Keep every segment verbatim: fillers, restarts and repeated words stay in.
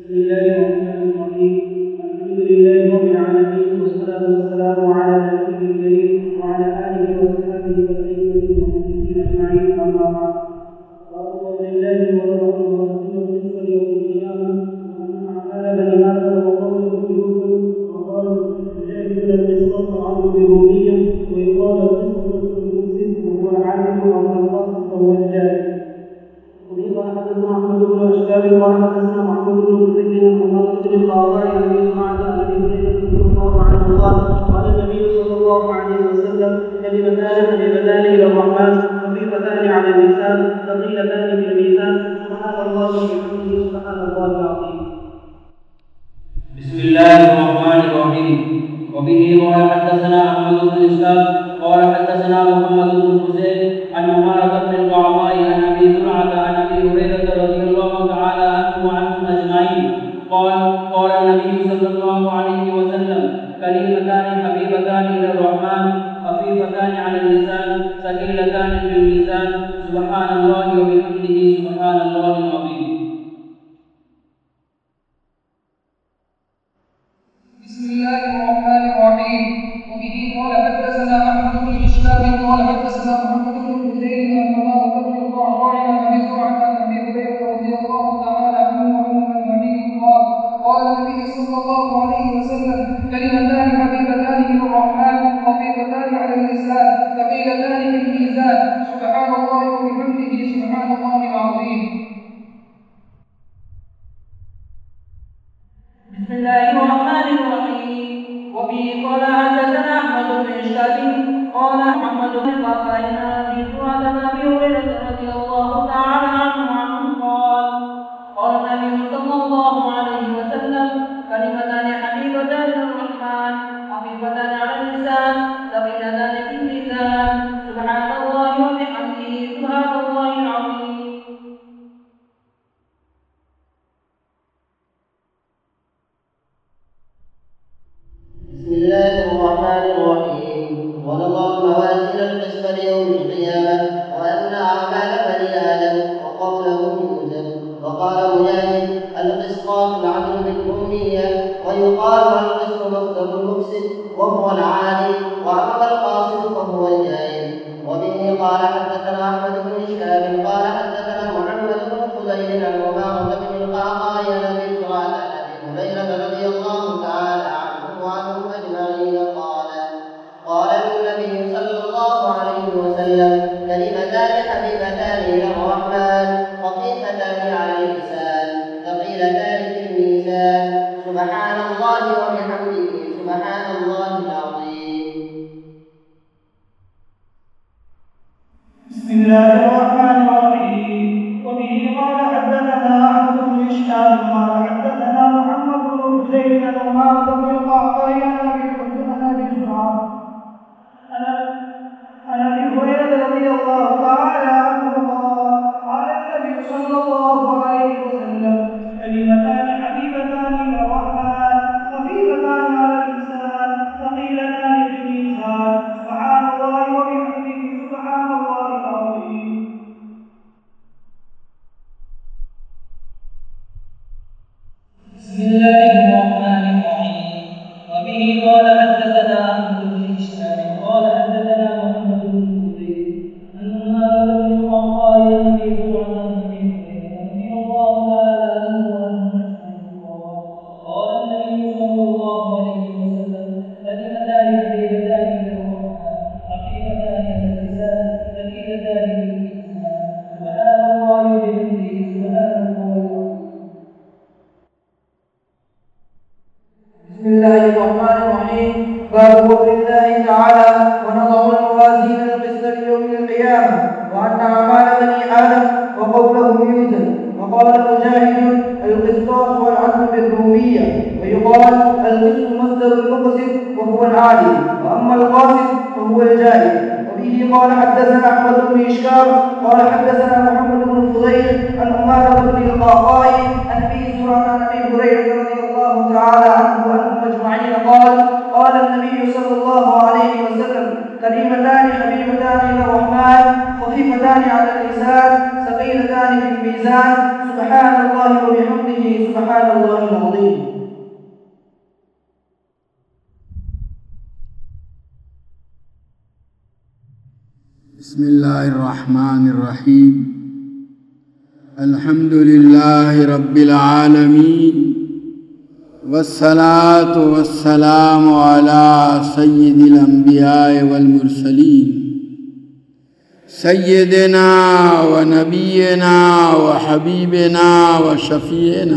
بسم الله الرحمن الرحيم. الحمد لله رب العالمين، والصلاة والسلام على نبيه الكريم وعلى آله وصحبه والأئمة المحدثين أجمعين، أما بعد. قال قول الله ورسوله ورسوله في يوم القيامة وأن أعمال بني آدم وقوله بيوسف، وقال يجاهدون القسط عنه بالرومية، ويقال القسط مثل المفسد وهو العادل، وأما القاسط فهو الجاهل. قال حدثنا احمد بن اشكال قال حدثنا محمود بن فضيل عن عمر بن القعقاع عن ابي سمعه عن ابي هريره رضي الله عنه قال قال النبي صلى الله عليه وسلم: كلمتان حبيبتان الى الرحمن خفيفتان على اللسان ثقيلتان في الميزان، سبحان الله وبحمده سبحان الله العظيم. بسم الله الرحمن الرحيم. وبه قال حدثنا احمد بن اسحاق قال حدثنا محمد بن حسين عن عمر بن القعقاع عن ابي زرعه عن ابي هريره رضي الله تعالى عنه وعنهم اجمعين قال قال النبي صلى الله عليه وسلم: كلمتان حبيبتان الى الرحمن خفيفتان على اللسان ثقيلتان في الميزان، سبحان الله وبحمده سبحان الله العظيم. بسم الله الرحمن الرحيم. وبه قال حدثنا احمد بن اشهاب قال حدثنا محمد بن حسين عن عمر بن القعقاع عن ابي زرعه عن ابي هريره رضي الله تعالى عنه وعنهم اجمعين قال قال النبي صلى الله عليه وسلم: كلمتان حبيبتان الى الرحمن خفيفتان على اللسان ثقيلتان في الميزان، سبحان الله وبحمده سبحان الله العظيم. بسم الله الرحمن الرحيم. وبه قال حدثنا احمد بن اشهاب قال محمد بن القعقاع عن ابي زرعه عن ابي هريره رضي الله تعالى عنه وعنه قال قال النبي صلى الله عليه وسلم: كلمتان حبيبتان للرحمن خفيفتان على اللسان ثقيلتان في الميزان، سبحان الله وبحمده سبحان الله العظيم. بسم الله الرحمن الرحيم. ونضع موازين القسط ليوم القيامة وأن أعمال بني آدم وقوله يوزن. وقال مجاهد: القسطاس العدل بالأمية، ويقال القسط مصدر المفسد وهو العالي، وأما القاسط فهو الجاهل. وبه قال حدثنا أحمد بن شهاب قال حدثنا محمد بن فضيل عن عمر بن القعقاع عن أبي زرعة عن أبي هريرة رضي الله تعالى عنه وعنهم أجمعين قال قال النبي صلى الله عليه وسلم: كلمتان حبيبتان إلى الرحمن خفيفتان على اللسان ثقيلتان في الميزان، سبحان الله وبحمده سبحان الله العظيم. بسم الله الرحمن الرحيم. وبه قال حدثنا احمد بن اشهاب قال حدثنا محمد بن حسين عن عمر بن القعقاع عن ابي زرعه عن ابي هريره رضي الله تعالى عنه قال قال النبي صلى الله عليه وسلم: كلمتان حبيبتان الى الرحمن خفيفتان على اللسان ثقيلتان في الميزان، سبحان الله وبحمده سبحان الله العظيم. بسم الله الرحمن الرحيم. وبه قال حدثنا احمد بن هشام قال حدثنا محمد بن فضيل عن عمر بن القعقاع عن ابي زرعه عن ابي هريره رضي الله تعالى عنه وعنهم اجمعين قال النبي صلى الله عليه وسلم: كلمتان حبيبتان الى الرحمن خفيفتان على اللسان ثقيلتان في الميزان، سبحان الله وبحمده سبحان الله العظيم. بسم الله الرحمن الرحيم. باب قول الله تعالى: ونضع الموازين القسط ليوم القيامة وأن أعمال بني آدم وقوله يوزن. وقال مجاهد: القسطاس والعدل بالرومية، ويقال القسط مصدر المقسط وهو العادل، وأما القاسط فهو الجاهل. وبه قال حدثنا أحمد بن إشكار قال حدثنا محمد بن فضيل عن عمر بن القعقاع عن أبي زرعة عن أبي هريرة رضي الله تعالى عنه وعنهم أجمعين قال قال النبي صلى الله عليه وسلم: كلمتان حبيبتان إلى الرحمن خفيفتان على اللسان ثقيلتان في الميزان، سبحان الله وبحمده سبحان الله بسم اللہ الرحمن الرحیم الحمد للہ رب العالمین والصلاة والسلام علی سید الانبیاء والمرسلین سیدنا و نبینا و حبیبنا و شفیعنا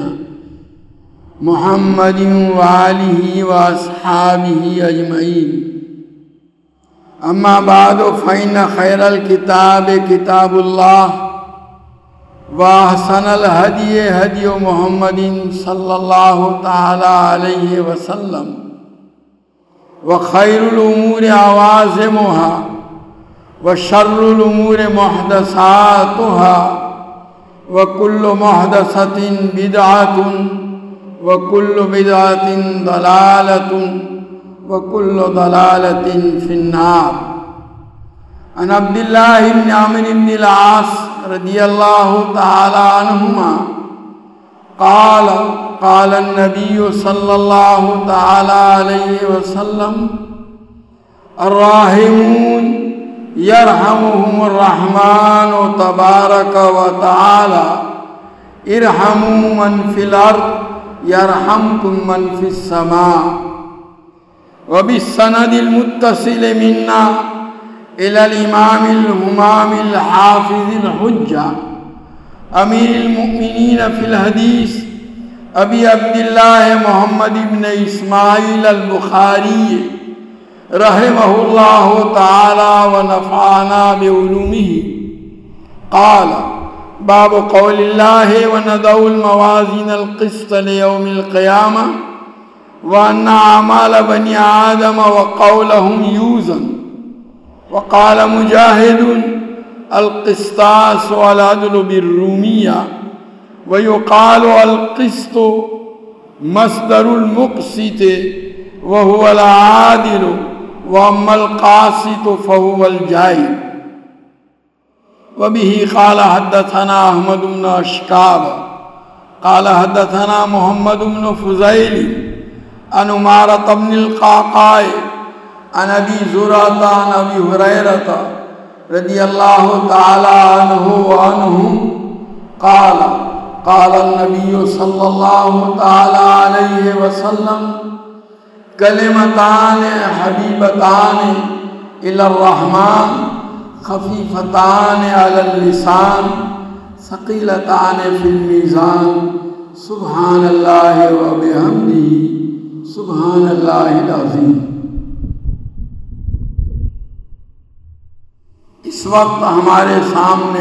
محمد و آلہ و اصحابہ اجمعین اما بعد فإن خیر الکتاب کتاب اللہ واحسن الہدی ہدی محمد صلی اللہ تعالی علیہ وسلم وخیر الامور عوازمها وشر الامور محدثاتها وكل محدثة بدعة وكل بدعة ضلالة وكل ضلالة في النار. عن عبد الله بن عمرو بن العاص رضي الله تعالى عنهما قال قال النبي صلى الله تعالى عليه وسلم الراحمون يرحمهم الرحمن تبارك وتعالى ارحموا من في الأرض يرحمكم من في السماء. وبالسند المتصل منا إلى الإمام الهمام الحافظ الحجة أمير المؤمنين في الحديث أبي عبد الله محمد بن إسماعيل البخاري رحمه الله تعالى ونفعنا بعلومه قال باب قول الله ونضع الموازين القسط ليوم القيامة وأن أعمال بني آدم وقولهم يوزن. وقال مجاهد القسطاس والعدل بالرومية ويقال القسط مصدر المقسط وهو العادل وأما القاسط فهو الجائر. وبه قال حدثنا أحمد بن أشكاب قال حدثنا محمد بن فضيل عن عمارة بن القعقاع عن أبي زرعة عن أبي هريرة رضي الله تعالى عنه وعنهم قال قال النبي صلى الله تعالى عليه وسلم كلمتان حبيبتان إلى الرحمن خفيفتان على اللسان ثقيلتان في الميزان سبحان الله وبحمده سبحان اللہ العظیم. اس وقت ہمارے سامنے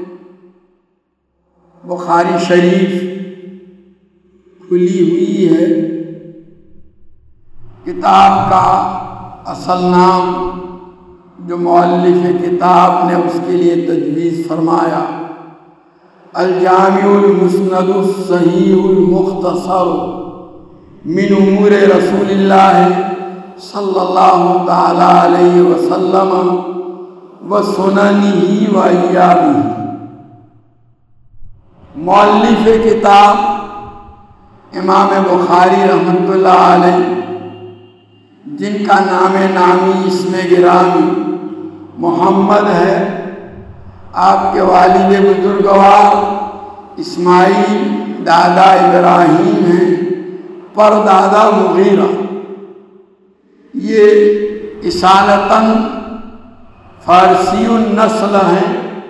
بخاری شریف کھلی ہوئی ہے. کتاب کا اصل نام جو مؤلف کتاب نے اس کے لیے تجویز فرمایا الجامع المسند الصحیح المختصر من امور رسول اللہ صلی اللہ تعالی علیہ وسلم وسننہ وایامہ. مؤلف کتاب امام بخاری رحمۃ اللہ علیہ جن کا نام نامی اسم گرامی محمد ہے، آپ کے والد بزرگوار اسماعیل دادا ابراہیم ہیں، پر دادا مغیرہ. یہ اصالتاً فارسی النسل ہیں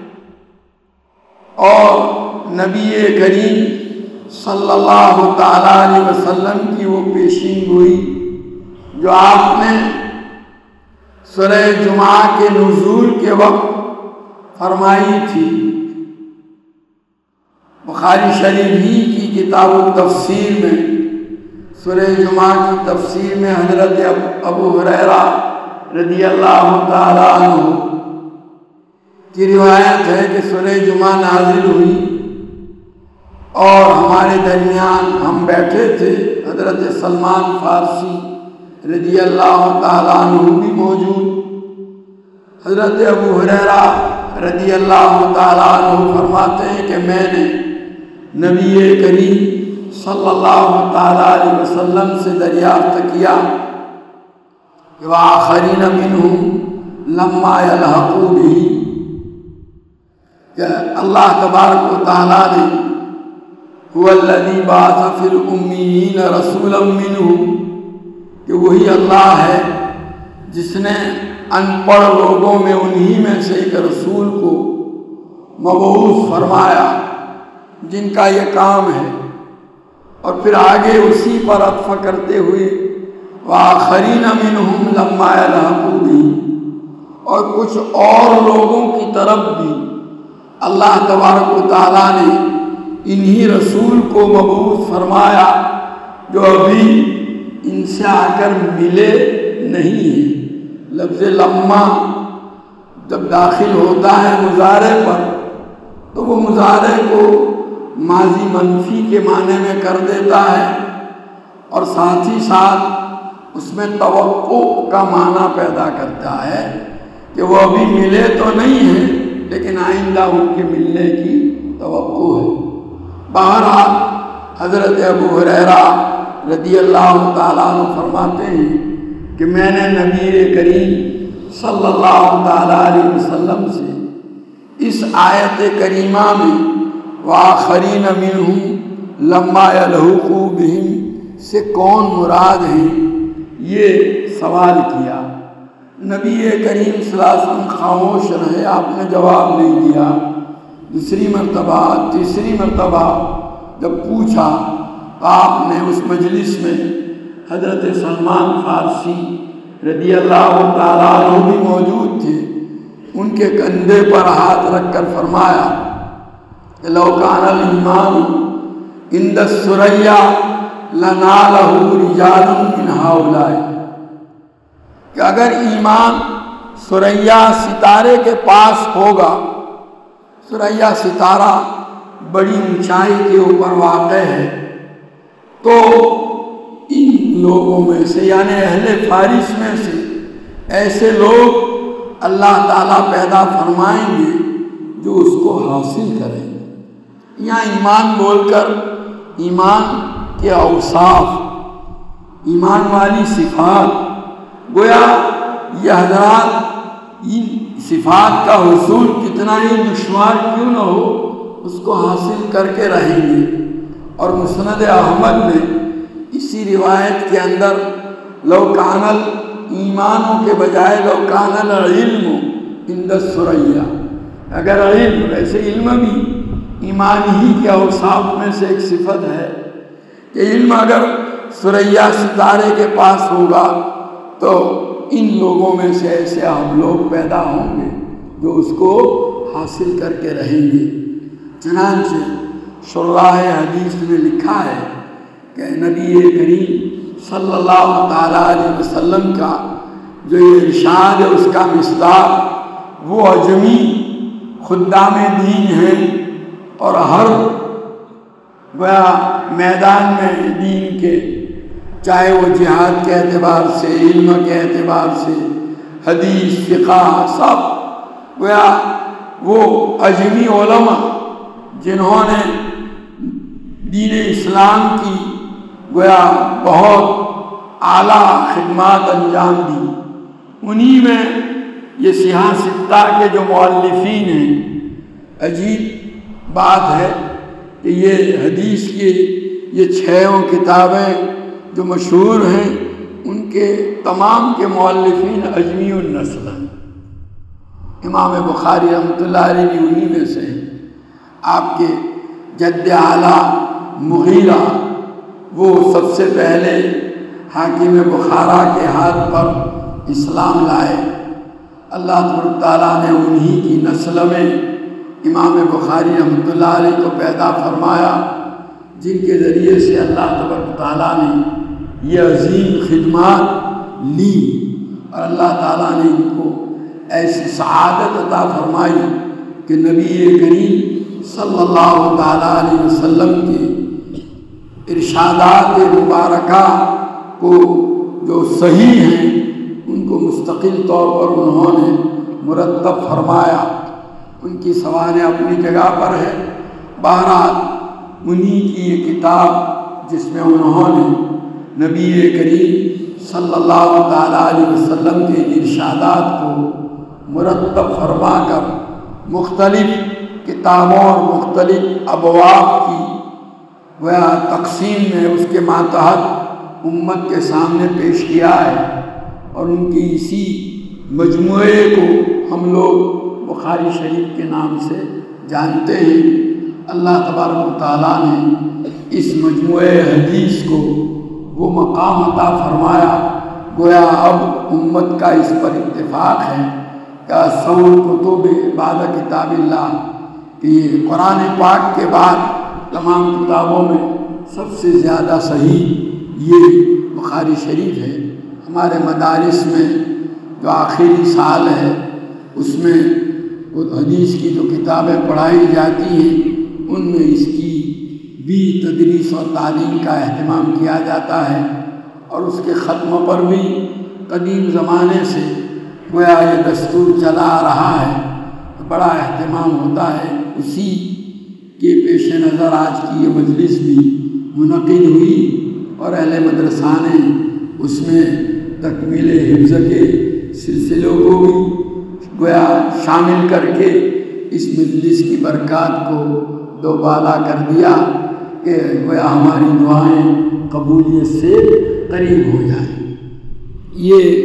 اور نبی کریم صلی اللہ تعالیٰ علیہ وسلم کی وہ پیشین گوئی جو آپ نے سورہ جمعہ کے نزول کے وقت فرمائی تھی. بخاری شریف ہی کی کتاب التفسیر میں سورہ جمعہ کی تفسیر میں حضرت ابو ہریرہ رضی اللہ تعالیٰ عنہ کی روایت ہے کہ سورہ جمعہ نازل ہوئی اور ہمارے درمیان ہم بیٹھے تھے، حضرت سلمان فارسی رضی اللہ تعالیٰ عنہ بھی موجود. حضرت ابو ہریرہ رضی اللہ تعالیٰ عنہ فرماتے ہیں کہ میں نے نبی کریم صلی اللہ تعالیٰ علیہ وسلم سے دریافت کیا کہ وآخرین منہم لما یلحقوا بہ کہ اللہ تبارک و تعالیٰ نے هو الذی بعث فی الامیین رسولا منہم، کہ وہی اللہ ہے جس نے ان پڑھ لوگوں میں انہی میں سے ایک رسول کو مبعوث فرمایا جن کا یہ کام ہے، اور پھر آگے اسی پر عطف کرتے ہوئے وآخرین منہم لما یلحقوا بہم، اور کچھ اور لوگوں کی طرف بھی اللہ تبارک و تعالیٰ نے انہی رسول کو مبعوث فرمایا جو ابھی ان سے آ کر ملے نہیں ہیں۔ لفظ لما جب داخل ہوتا ہے مضارع پر تو وہ مضارع کو ماضی منفی کے معنی میں کر دیتا ہے، اور ساتھ ہی ساتھ اس میں توقع کا معنی پیدا کرتا ہے کہ وہ ابھی ملے تو نہیں ہیں لیکن آئندہ ان کے ملنے کی توقع ہے۔ بہرحال حضرت ابو ہریرہ رضی اللہ تعالیٰ عنہ فرماتے ہیں کہ میں نے نبی کریم صلی اللہ تعالیٰ علیہ وسلم سے اس آیت کریمہ میں وآخرین منہم لما یلحقوا بہم سے کون مراد ہیں یہ سوال کیا۔ نبی کریم صلی اللہ علیہ وسلم خاموش رہے، آپ نے جواب نہیں دیا۔ دوسری مرتبہ تیسری مرتبہ جب پوچھا تو آپ نے اس مجلس میں حضرت سلمان فارسی رضی اللہ تعالیٰ عنہ بھی موجود تھے، ان کے کندھے پر ہاتھ رکھ کر فرمایا کہ لو کان الایمان عند الثریا لنالہ رجال من ہؤلاء، کہ اگر ایمان ثریا ستارے کے پاس ہوگا، ثریا ستارہ بڑی اونچائی کے اوپر واقع ہے، تو ان لوگوں میں سے یعنی اہل فارس میں سے ایسے لوگ اللہ تعالیٰ پیدا فرمائیں گے جو اس کو حاصل کریں گے۔ یہاں ایمان بول کر ایمان کے اوصاف، ایمان والی صفات، گویا یہ حضرات ان صفات کا حصول کتنا ہی دشوار کیوں نہ ہو اس کو حاصل کر کے رہیں گے۔ اور مسند احمد میں اسی روایت کے اندر لو کان ایمانوں کے بجائے لو کان العلم عند الثریا، اگر علم، ویسے علم بھی ایمان ہی کے اوصاف میں سے ایک صفت ہے کہ علم اگر ثریا ستارے کے پاس ہوگا تو ان لوگوں میں سے ایسے ہم لوگ پیدا ہوں گے جو اس کو حاصل کر کے رہیں گے۔ چنانچہ شراح حدیث میں لکھا ہے کہ نبی کریم صلی اللہ تعالیٰ علیہ وسلم کا جو یہ ارشاد ہے اس کا مصداق وہ اجمی خدام دین ہیں، اور ہر گویا میدان میں دین کے، چاہے وہ جہاد کے اعتبار سے، علم کے اعتبار سے، حدیث، فقہ، سب گویا وہ اجمی علماء جنہوں نے دین اسلام کی گویا بہت اعلیٰ خدمات انجام دی، انہی میں یہ سیاہ ستہ کے جو مؤلفین ہیں۔ عجیب بات ہے کہ یہ حدیث کی یہ چھوں کتابیں جو مشہور ہیں ان کے تمام کے مؤلفین اجمی النسل ہیں۔ امام بخاری رحمۃ اللہ علیہ بھی انہی میں سے ہیں۔ آپ کے جد اعلیٰ مغیرہ وہ سب سے پہلے حاکم بخارا کے ہاتھ پر اسلام لائے۔ اللہ تبارک تعالیٰ نے انہی کی نسل میں امام بخاری رحمۃ اللہ علیہ کو پیدا فرمایا، جن کے ذریعے سے اللہ تبارک تعالیٰ نے یہ عظیم خدمات لی، اور اللہ تعالیٰ نے ان کو ایسی سعادت عطا فرمائی کہ نبی کریم صلی اللہ تعالیٰ علیہ وسلم کے ارشادات مبارکہ کو جو صحیح ہیں ان کو مستقل طور پر انہوں نے مرتب فرمایا۔ ان کی سوانح اپنی جگہ پر ہے۔ بہرحال انہی کی یہ کتاب جس میں انہوں نے نبی کریم صلی اللہ تعالیٰ علیہ وسلم کے ارشادات کو مرتب فرما کر مختلف کتابوں اور مختلف ابواب کی گویا تقسیم میں اس کے ماتحت امت کے سامنے پیش کیا ہے، اور ان کی اسی مجموعے کو ہم لوگ بخاری شریف کے نام سے جانتے ہیں۔ اللہ تبارک و تعالیٰ نے اس مجموعے حدیث کو وہ مقام عطا فرمایا، گویا اب امت کا اس پر اتفاق ہے کہ سول کتب بعد کتاب اللہ، کہ یہ قرآن پاک کے بعد تمام کتابوں میں سب سے زیادہ صحیح یہ بخاری شریف ہے۔ ہمارے مدارس میں جو آخری سال ہے اس میں وہ حدیث کی جو کتابیں پڑھائی جاتی ہیں ان میں اس کی بھی تدریس اور تعلیم کا اہتمام کیا جاتا ہے، اور اس کے ختم پر بھی قدیم زمانے سے گویا یہ دستور چلا آ رہا ہے، بڑا اہتمام ہوتا ہے۔ اسی کے پیش نظر آج کی یہ مجلس بھی منعقد ہوئی، اور اہل مدرسہ نے اس میں تکمیل حفظ کے سلسلوں کو بھی گویا شامل کر کے اس مجلس کی برکات کو دوبالا کر دیا کہ گویا ہماری دعائیں قبولیت سے قریب ہو جائیں۔ یہ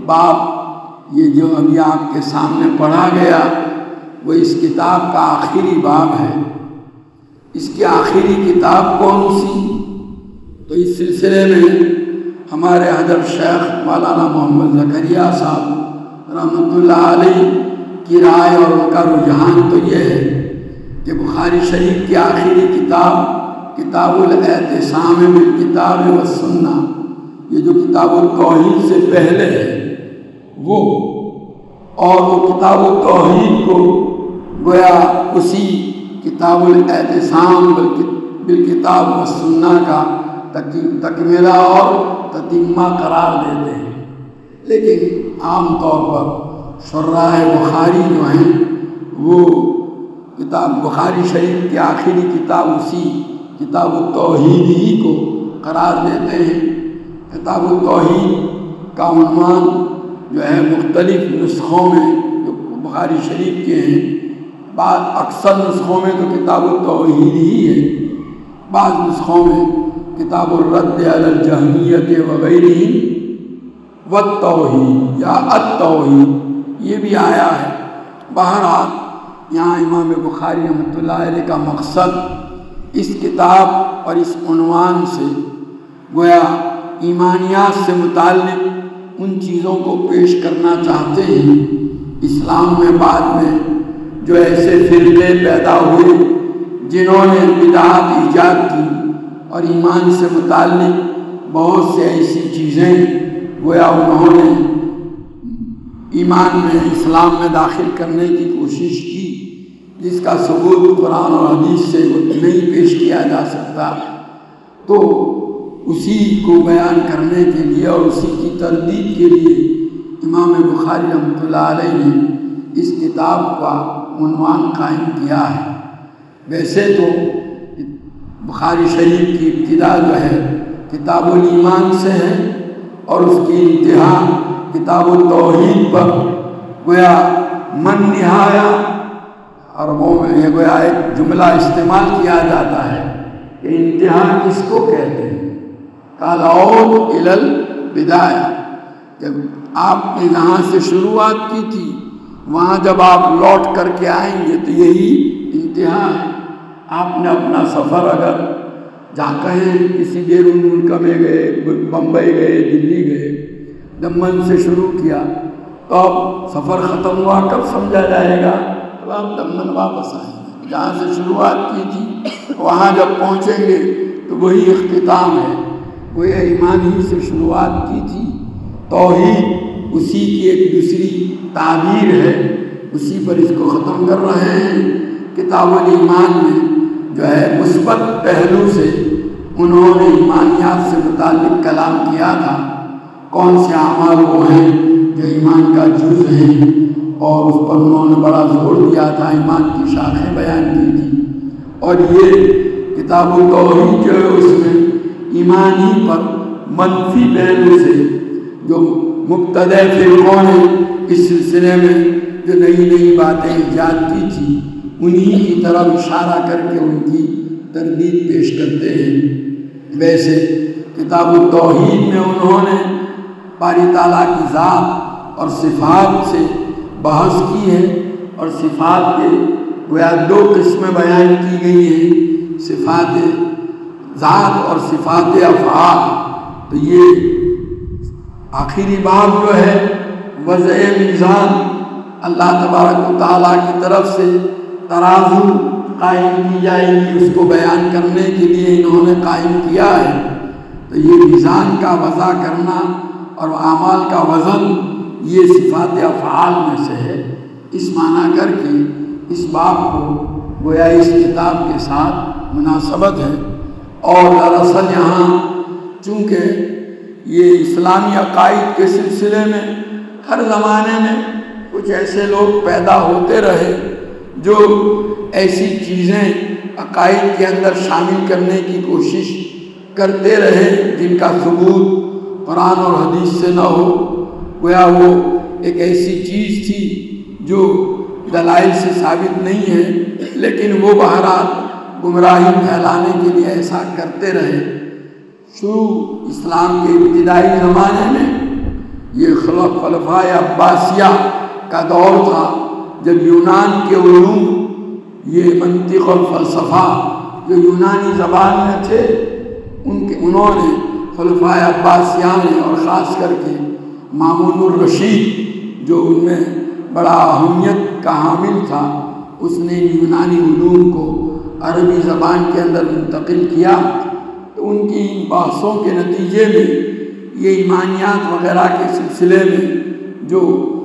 باب یہ جو ابھی آپ کے سامنے پڑھا گیا وہ اس کتاب کا آخری باب ہے۔ اس کی آخری کتاب کون سی؟ تو اس سلسلے میں ہمارے حضرت شیخ مولانا محمد زکریا صاحب رحمۃ اللہ علیہ کی رائے اور ان کا رجحان تو یہ ہے کہ بخاری شریف کی آخری کتاب کتاب الاعتصام بالکتاب والسنہ، یہ جو کتاب التوحید سے پہلے ہے وہ، اور وہ کتاب التوحید کو گویا اسی کتاب الاعتصام بالکتاب والسنہ کا تکملہ اور تتمہ قرار دیتے ہیں۔ لیکن عام طور پر شراح بخاری جو ہیں وہ کتاب بخاری شریف کی آخری کتاب اسی کتاب التوحید ہی کو قرار دیتے ہیں۔ کتاب التوحید کا عنوان جو ہے مختلف نسخوں میں جو بخاری شریف کے ہیں، بعض اکثر نسخوں میں تو کتاب التوحید ہی ہے، بعض نسخوں میں کتاب الرد علی الجہمیت وغیرہ والتوحید یا التوحید یہ بھی آیا ہے۔ بہرحال یہاں امام بخاری رحمۃ اللہ علیہ کا مقصد اس کتاب اور اس عنوان سے گویا ایمانیات سے متعلق ان چیزوں کو پیش کرنا چاہتے ہیں۔ اسلام میں بعد میں جو ایسے فرقے پیدا ہوئے جنہوں نے بدعات ایجاد کی اور ایمان سے متعلق بہت سے ایسی چیزیں گویا انہوں نے ایمان میں اسلام میں داخل کرنے کی کوشش کی جس کا ثبوت قرآن اور حدیث سے نہیں پیش کیا جا سکتا، تو اسی کو بیان کرنے کے لیے اور اسی کی تردید کے لیے امام بخاری رحمۃ اللہ علیہ نے اس کتاب کا عنوان قائم کیا ہے۔ ویسے تو بخاری شریف کی ابتدا جو ہے کتاب الایمان سے ہے اور اس کی انتہا کتاب التوحید پر گویا من نہایا، عربوں میں یہ گویا ایک جملہ استعمال کیا جاتا ہے کہ انتہا کس کو کہتے ہیں، قال عود الی البدایہ، جب آپ نے جہاں سے شروعات کی تھی وہاں جب آپ لوٹ کر کے آئیں گے تو یہی انتہا ہے۔ آپ نے اپنا سفر اگر جا کہیں کسی بیرون ملک میں گئے، بمبئی گئے، دلی گئے، جب من سے شروع کیا تو اب سفر ختم ہوا کب سمجھا جائے گا؟ اب آپ دمن واپس آئیں گے، جہاں سے شروعات کی تھی وہاں جب پہنچیں گے تو وہی اختتام ہے، وہی ایمان ہی سے شروعات کی تھی۔ توحید اسی کی ایک دوسری تعبیر ہے، اسی پر اس کو ختم کر رہے ہیں۔ کتاب الایمان میں جو ہے مثبت پہلو سے انہوں نے ایمانیات سے متعلق کلام کیا تھا، کون سے اعمال وہ ہیں جو ایمان کا جز ہیں، اور اس پر انہوں نے بڑا زور دیا تھا، ایمان کی شاخیں بیان کی تھی۔ اور یہ کتاب التوحید جو ہے اس میں ایمان ہی پر منفی پہلو سے جو مبتدع فرقوں نے اس سلسلے میں جو نئی نئی باتیں ایجاد کی تھی انہی کی طرف اشارہ کر کے ان کی تردید پیش کرتے ہیں۔ ویسے کتاب التوحید میں انہوں نے باری تعالیٰ کی ذات اور صفات سے بحث کی ہے، اور صفات کے گویا دو قسمیں بیان کی گئی ہیں، صفات ذات اور صفات افعال۔ تو یہ آخری باب جو ہے وضع میزان، اللہ تبارک و تعالیٰ کی طرف سے ترازو قائم کی جائے گی، اس کو بیان کرنے کے لیے انہوں نے قائم کیا ہے۔ تو یہ میزان کا وضع کرنا اور اعمال کا وزن یہ صفات افعال میں سے ہے۔ اس معنی کر کے اس باب کو گویا اس کتاب کے ساتھ مناسبت ہے۔ اور دراصل یہاں چونکہ یہ اسلامی عقائد کے سلسلے میں ہر زمانے میں کچھ ایسے لوگ پیدا ہوتے رہے جو ایسی چیزیں عقائد کے اندر شامل کرنے کی کوشش کرتے رہے جن کا ثبوت قرآن اور حدیث سے نہ ہو، گویا وہ ایک ایسی چیز تھی جو دلائل سے ثابت نہیں ہے، لیکن وہ بہرحال گمراہی پھیلانے کے لیے ایسا کرتے رہے۔ شروع اسلام کے ابتدائی زمانے میں یہ خلفائے عباسیہ کا دور تھا، جب یونان کے علوم، یہ منطق اور فلسفہ جو یونانی زبان میں تھے، ان کے انہوں نے خلفائے عباسیہ نے، اور خاص کر کے مامون الرشید جو ان میں بڑا اہمیت کا حامل تھا، اس نے یونانی علوم کو عربی زبان کے اندر منتقل کیا۔ تو ان کی بحثوں کے نتیجے میں یہ ایمانیات وغیرہ کے سلسلے میں جو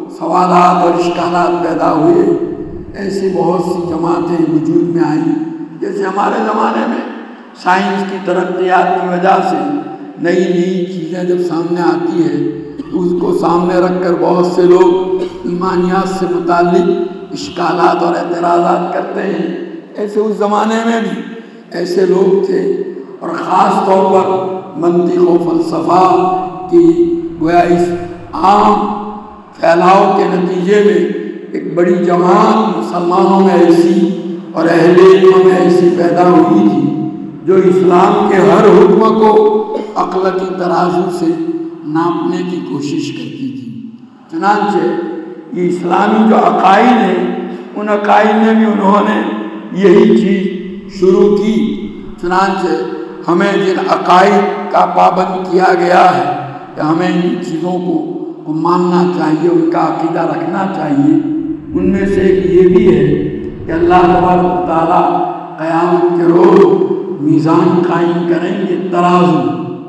سوالات اور اشکالات پیدا ہوئے، ایسی بہت سی جماعتیں وجود میں آئیں۔ جیسے ہمارے زمانے میں سائنس کی ترقیات کی وجہ سے نئی نئی چیزیں جب سامنے آتی ہے تو اس کو سامنے رکھ کر بہت سے لوگ ایمانیات سے متعلق اشکالات اور اعتراضات کرتے ہیں۔ ایسے اس زمانے میں بھی ایسے لوگ تھے، اور خاص طور پر منطق و فلسفہ کی گویا اس عام پھیلاؤ کے نتیجے میں ایک بڑی جماعت مسلمانوں میں ایسی اور اہل علم میں ایسی پیدا ہوئی تھی جو اسلام کے ہر حکم کو عقل کی ترازو سے ناپنے کی کوشش کرتی تھی۔ چنانچہ یہ اسلامی جو عقائد ہیں، ان عقائد میں بھی انہوں نے یہی چیز شروع کی۔ چنانچہ ہمیں جن عقائد کا پابند کیا گیا ہے کہ ہمیں ان چیزوں کو کو ماننا چاہیے، ان کا عقیدہ رکھنا چاہیے، ان میں سے ایک یہ بھی ہے کہ اللہ تبارک و تعالیٰ قیامت کے روز میزان قائم کریں گے، ترازو،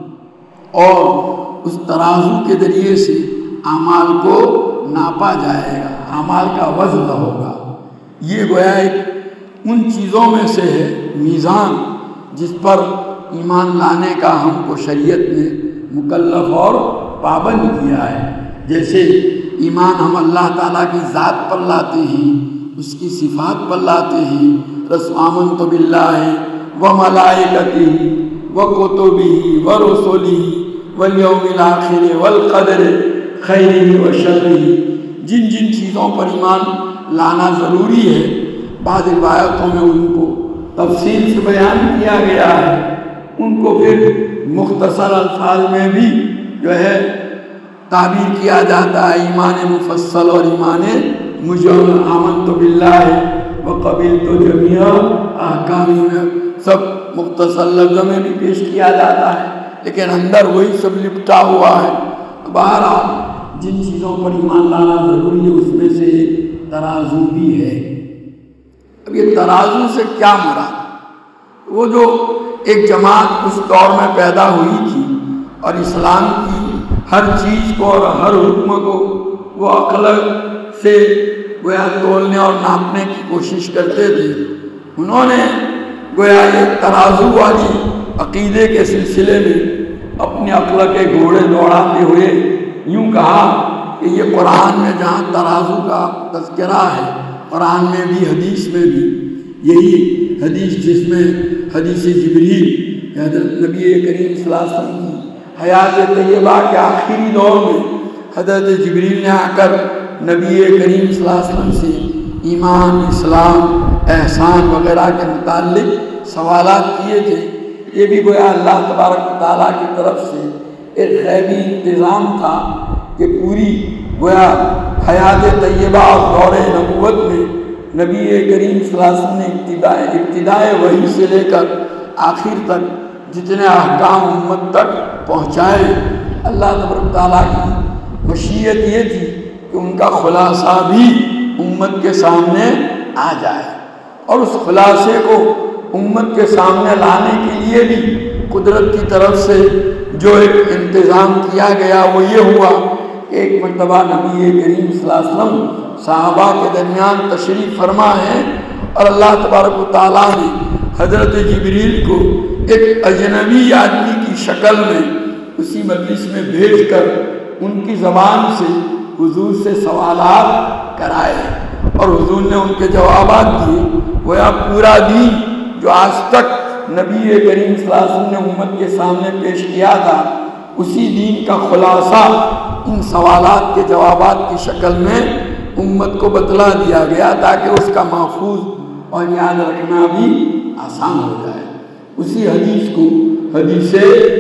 اور اس ترازو کے ذریعے سے اعمال کو ناپا جائے گا، اعمال کا وزن ہوگا۔ یہ گویا ایک ان چیزوں میں سے ہے میزان جس پر ایمان لانے کا ہم کو شریعت نے مکلف اور پابند کیا ہے۔ جیسے ایمان ہم اللہ تعالیٰ کی ذات پر لاتے ہیں، اس کی صفات پر لاتے ہیں، رسول آمنت باللہ و ملائکتہ و کتبہ و رسلہ والیوم الآخر والقدر خیرہ و شرہ، جن جن چیزوں پر ایمان لانا ضروری ہے، بعض روایتوں میں ان کو تفصیل سے بیان کیا گیا ہے، ان کو پھر مختصر الفاظ میں بھی جو ہے تعبیر کیا جاتا ہے، ایمان مفصل اور ایمان مجمل۔ آمنت باللہ و قبلت جمیع احکامی میں سب مختصر لفظ میں بھی پیش کیا جاتا ہے، لیکن اندر وہی سب لپٹا ہوا ہے۔ بہرحال جن چیزوں پر ایمان لانا ضروری ہے اس میں سے ایک ترازو بھی ہے۔ اب یہ ترازو سے کیا مراد؟ وہ جو ایک جماعت اس دور میں پیدا ہوئی تھی اور اسلام کی ہر چیز کو اور ہر حکم کو وہ عقل سے گویا تولنے اور ناپنے کی کوشش کرتے تھے، انہوں نے گویا ایک ترازو والی عقیدے کے سلسلے میں اپنی عقل کے گھوڑے دوڑاتے ہوئے یوں کہا کہ یہ قرآن میں جہاں ترازو کا تذکرہ ہے، قرآن میں بھی حدیث میں بھی، یہی حدیث جس میں حدیث جبریل حضرت نبی کریم صلی اللہ علیہ وسلم کی حیات طیبہ کے آخری دور میں حضرت جبریل نے آ کر نبی کریم صلی اللہ علیہ وسلم سے ایمان، اسلام، احسان وغیرہ کے متعلق سوالات کیے تھے، یہ بھی گویا اللہ تبارک و تعالیٰ کی طرف سے ایک غیبی انتظام تھا کہ پوری گویا حیات طیبہ اور دور نبوت میں نبی کریم صلی اللہ علیہ وسلم نے ابتدائے ابتدائے وحی سے لے کر آخر تک جتنے احکام امت تک پہنچائے، اللہ تبارک و تعالیٰ کی مشیت یہ تھی کہ ان کا خلاصہ بھی امت کے سامنے آ جائے، اور اس خلاصے کو امت کے سامنے لانے کے لیے بھی قدرت کی طرف سے جو ایک انتظام کیا گیا وہ یہ ہوا کہ ایک مرتبہ نبی کریم صلی اللہ علیہ وسلم صحابہ کے درمیان تشریف فرما ہے، اور اللہ تبارک و تعالیٰ نے حضرت جبریل کو ایک اجنبی آدمی کی شکل میں اسی مجلس میں بھیج کر ان کی زبان سے حضور سے سوالات کرائے، اور حضور نے ان کے جوابات دیے۔ گویا پورا دین جو آج تک نبی کریم صلی اللہ علیہ وسلم نے امت کے سامنے پیش کیا تھا، اسی دین کا خلاصہ ان سوالات کے جوابات کی شکل میں امت کو بتلا دیا گیا تاکہ اس کا محفوظ اور یاد رکھنا بھی آسان ہو جائے۔ اسی حدیث کو حدیث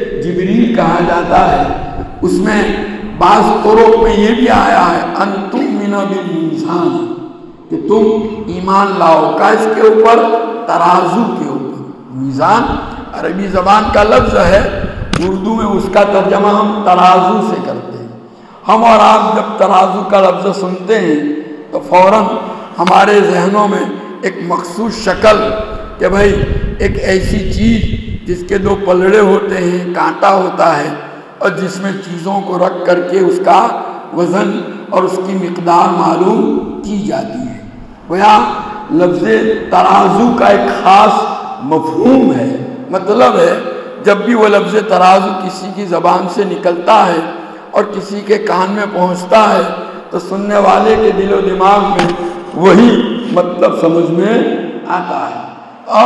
جبریل کہا جاتا ہے، اس میں بعض طرق میں یہ بھی آیا ہے ان تؤمن بالمیزان، کہ تم ایمان لاؤ کا اس کے اوپر ترازو کے اوپر۔ میزان عربی زبان کا لفظ ہے، اردو میں اس کا ترجمہ ہم ترازو سے کرتے ہیں۔ ہم اور آپ جب ترازو کا لفظ سنتے ہیں تو فوراً ہمارے ذہنوں میں ایک مخصوص شکل کہ بھائی ایک ایسی چیز جس کے دو پلڑے ہوتے ہیں، کانٹا ہوتا ہے، اور جس میں چیزوں کو رکھ کر کے اس کا وزن اور اس کی مقدار معلوم کی جاتی ہے۔ گویا لفظ ترازو کا ایک خاص مفہوم ہے، مطلب ہے جب بھی وہ لفظ ترازو کسی کی زبان سے نکلتا ہے اور کسی کے کان میں پہنچتا ہے تو سننے والے کے دل و دماغ میں وہی مطلب سمجھ میں آتا ہے۔ اب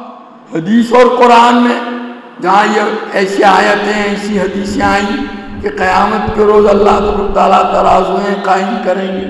حدیث اور قرآن میں جہاں یہ ایسی آیتیں ایسی حدیثیں آئیں کہ قیامت کے روز اللہ تعالیٰ ترازویں قائم کریں گے،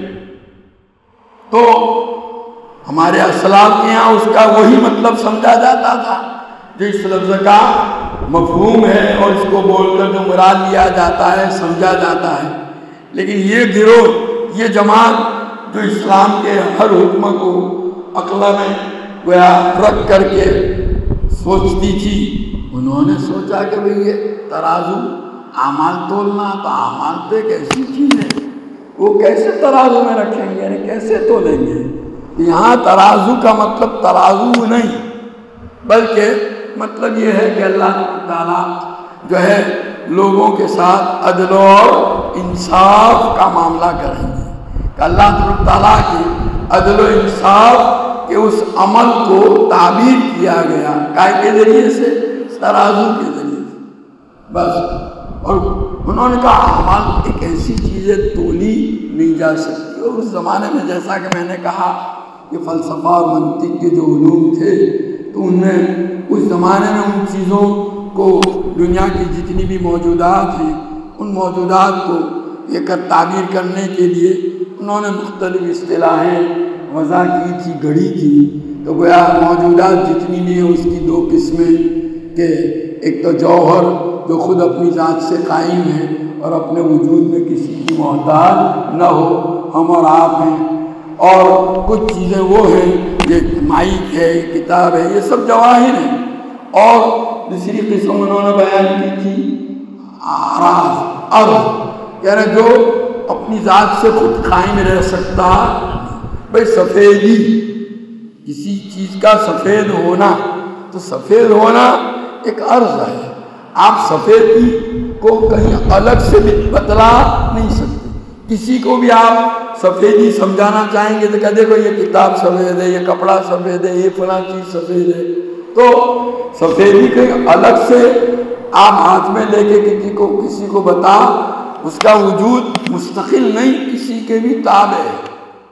تو ہمارے اسلاف کے یہاں اس کا وہی مطلب سمجھا جاتا تھا جو اس لفظ کا مفہوم ہے، اور اس کو بول کر جو مراد لیا جاتا ہے سمجھا جاتا ہے۔ لیکن یہ گروہ، یہ جماعت جو اسلام کے ہر حکم کو عقل میں گویا رکھ کر کے سوچتی تھی، انہوں نے سوچا کہ بھئی یہ ترازو اعمال تولنا، تو اعمال تو ایک ایسی چیز ہے وہ کیسے ترازو میں رکھیں گے، یعنی کیسے تولیں گے۔ یہاں ترازو کا مطلب ترازو نہیں، بلکہ مطلب یہ ہے کہ اللہ تعالیٰ جو ہے لوگوں کے ساتھ عدل اور انصاف کا معاملہ کریں گے، کہ اللہ تعالیٰ کی عدل و انصاف کے اس عمل کو تعبیر کیا گیا کائے کے ذریعے سے، ترازو کے ذریعے سے بس۔ اور انہوں نے کہا اعمال ایک ایسی چیز ہے تولی نہیں جا سکتی، اور اس زمانے میں جیسا کہ میں نے کہا کہ فلسفہ اور منطق کے جو علوم تھے تو ان میں اس زمانے میں ان چیزوں کو دنیا کی جتنی بھی موجودات ہیں ان موجودات کو یہ کر تعبیر کرنے کے لیے انہوں نے مختلف اصطلاحیں وضع کی تھی، گھڑی تھی۔ تو گویا موجودات جتنی بھی ہیں اس کی دو قسمیں، کہ ایک تو جوہر جو خود اپنی ذات سے قائم ہے اور اپنے وجود میں کسی کی محتاج نہ ہو، ہم اور آپ ہیں، اور کچھ چیزیں وہ ہیں یہ مائک ہے، کتاب ہے، یہ سب جواہر ہیں۔ اور دوسری قسم انہوں نے بیان کی تھی آراز، ارض، یعنی جو اپنی ذات سے خود قائم رہ سکتا۔ بھئی سفیدی، کسی چیز کا سفید ہونا، تو سفید ہونا ایک عرض ہے، آپ سفیدی کو کہیں الگ سے بھی بتلا نہیں سکتے۔ کسی کو بھی آپ سفیدی سمجھانا چاہیں گے تو کہہ دیکھو یہ کتاب سفید ہے، یہ کپڑا سفید ہے، یہ فلاں چیز سفید ہے، تو سفیدی کہیں الگ سے آپ ہاتھ میں لے کے کسی کو کسی کو بتا، اس کا وجود مستقل نہیں، کسی کے بھی تابع ہے۔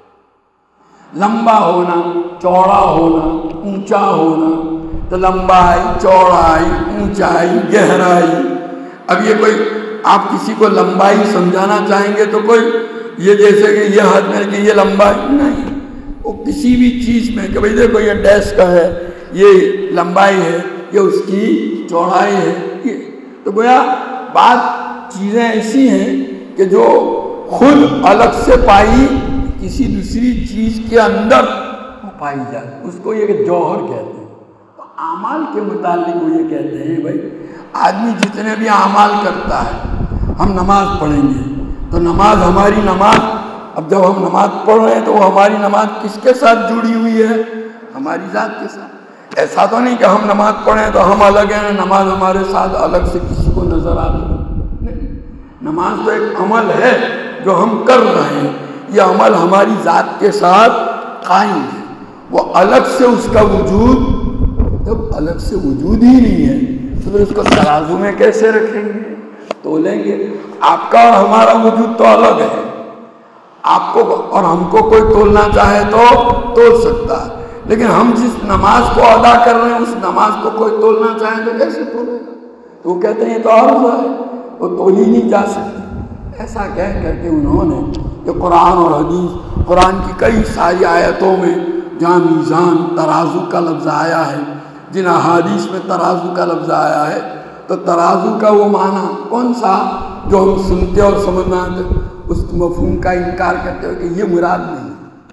لمبا ہونا، چوڑا ہونا، اونچا ہونا، تو لمبائی، چوڑائی، اونچائی، گہرائی۔ اب یہ کوئی آپ کسی کو لمبائی سمجھانا چاہیں گے تو کوئی یہ جیسے کہ یہ حد میں کہ یہ لمبائی نہیں، وہ کسی بھی چیز میں کہ بھئی دیکھو یہ ڈیسک ہے، یہ لمبائی ہے، یہ اس کی چوڑائی ہے، یہ تو گویا بعض چیزیں ایسی ہیں کہ جو خود الگ سے پائی کسی دوسری چیز کے اندر وہ پائی جائے، اس کو یہ جوہر کہتے ہیں۔ تو اعمال کے متعلق وہ یہ کہتے ہیں بھائی آدمی جتنے بھی اعمال کرتا ہے، ہم نماز پڑھیں گے تو نماز ہماری نماز، اب جب ہم نماز پڑھ رہے ہیں تو وہ ہماری نماز کس کے ساتھ جڑی ہوئی ہے؟ ہماری ذات کے ساتھ۔ ایسا تو نہیں کہ ہم نماز پڑھیں تو ہم الگ ہیں، نماز ہمارے ساتھ الگ سے کسی کو نظر آتی نہیں۔ نماز تو ایک عمل ہے جو ہم کر رہے ہیں، یہ عمل ہماری ذات کے ساتھ قائم ہے، وہ الگ سے اس کا وجود، جب الگ سے وجود ہی نہیں ہے تو پھر اس کو ترازو میں کیسے رکھیں گے، تولیں گے؟ آپ کا اور ہمارا وجود تو الگ ہے، آپ کو اور ہم کو کوئی تولنا چاہے تو تول سکتا ہے، لیکن ہم جس نماز کو ادا کر رہے ہیں اس نماز کو کوئی تولنا چاہے تو کیسے تولے گا؟ تو وہ کہتے ہیں یہ تو عرض ہے، وہ تولی نہیں جا سکتی۔ ایسا کہہ کر کے انہوں نے کہ قرآن اور حدیث، قرآن کی کئی ساری آیتوں میں جہاں میزان ترازو کا لفظ آیا ہے، جن احادیث میں ترازو کا لفظ آیا ہے، تو ترازو کا وہ معنی کون سا جو ہم سنتے اور سمجھنا آتے اس مفہوم کا انکار کرتے ہو کہ یہ مراد نہیں،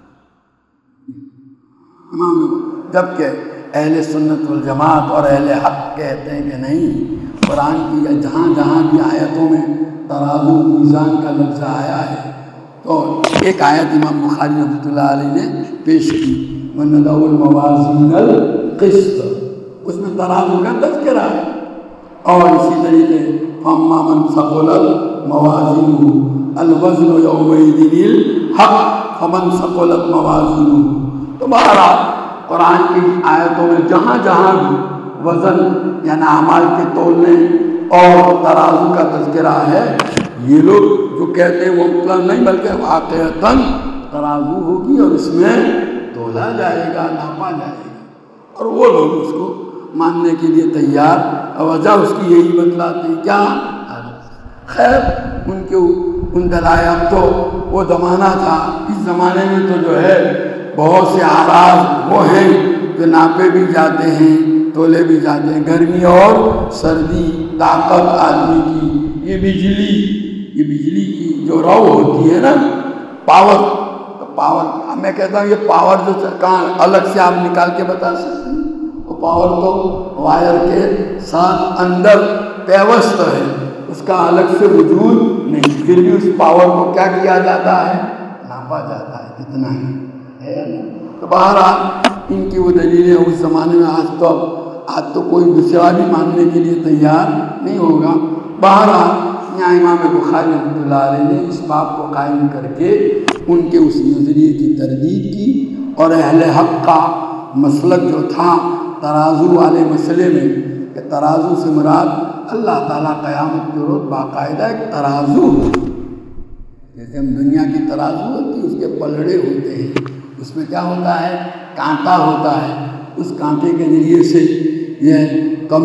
جبکہ اہل سنت والجماعت اور اہل حق کہتے ہیں کہ نہیں، قرآن کی جہاں جہاں بھی آیتوں میں ترازو میزان کا لفظ آیا ہے تو ایک آیت امام بخاری رحمۃ اللہ علیہ نے پیش کی، وَنَضَعُ الْمَوَازِينَ الْقِسْطَ، اس میں ترازو کا تذکرہ ہے، اور اسی طریقے فَأَمَّا مَنْ ثَقُلَتْ مَوَازِينُهُ الْوَزْنُ يَوْمَئِذٍ الْحَقُّ فَمَنْ ثَقُلَتْ مَوَازِينُهُ۔ تو بہرحال قرآن کی آیتوں میں جہاں جہاں بھی وزن یعنی اعمال کے تولنے اور ترازو کا تذکرہ ہے، یہ لوگ جو کہتے ہیں وہ مطلب نہیں بلکہ واقعتاً ترازو ہوگی اور اس میں تولا جائے گا، ناپا جائے گا، اور وہ لوگ اس کو ماننے کے لیے تیار، اور وجہ اس کی یہی بتلاتے ہیں کیا؟ خیر ان کے ان دلائل، اب تو وہ زمانہ تھا، اس زمانے میں تو جو ہے بہت سے اعراض وہ ہیں جو ناپے بھی جاتے ہیں، تولے بھی جاتے ہیں، گرمی اور سردی، طاقت آدمی کی، یہ بجلی یہ بجلی کی جو رو ہوتی ہے نا، پاور، تو پاور میں کہتا ہوں یہ پاور جو کہاں الگ سے آپ نکال کے بتا سکتے ہیں، وہ پاور تو وائر کے ساتھ اندر پیوست ہے، اس کا الگ سے وجود نہیں، پھر بھی اس پاور کو کیا کیا جاتا ہے؟ ناپا جاتا ہے، کتنا ہے۔ تو بہرحال ان کی وہ دلیلیں اس زمانے میں، آج تو آج تو کوئی دوسرا بھی ماننے کے لیے تیار نہیں ہوگا۔ بہرحال یہاں امام بخاری رحمۃ اللہ علیہ نے اس باب کو قائم کر کے ان کے اس نظریے کی تردید کی، اور اہل حق کا مسلک جو تھا ترازو والے مسئلے میں کہ ترازو سے مراد اللہ تعالیٰ قیامت کے روز باقاعدہ ایک ترازو ہو، جیسے ہم دنیا کی ترازو ہوتی ہے اس کے پلڑے ہوتے ہیں، اس میں کیا ہوتا ہے؟ کانٹا ہوتا ہے، اس کانٹے کے ذریعے سے یہ کم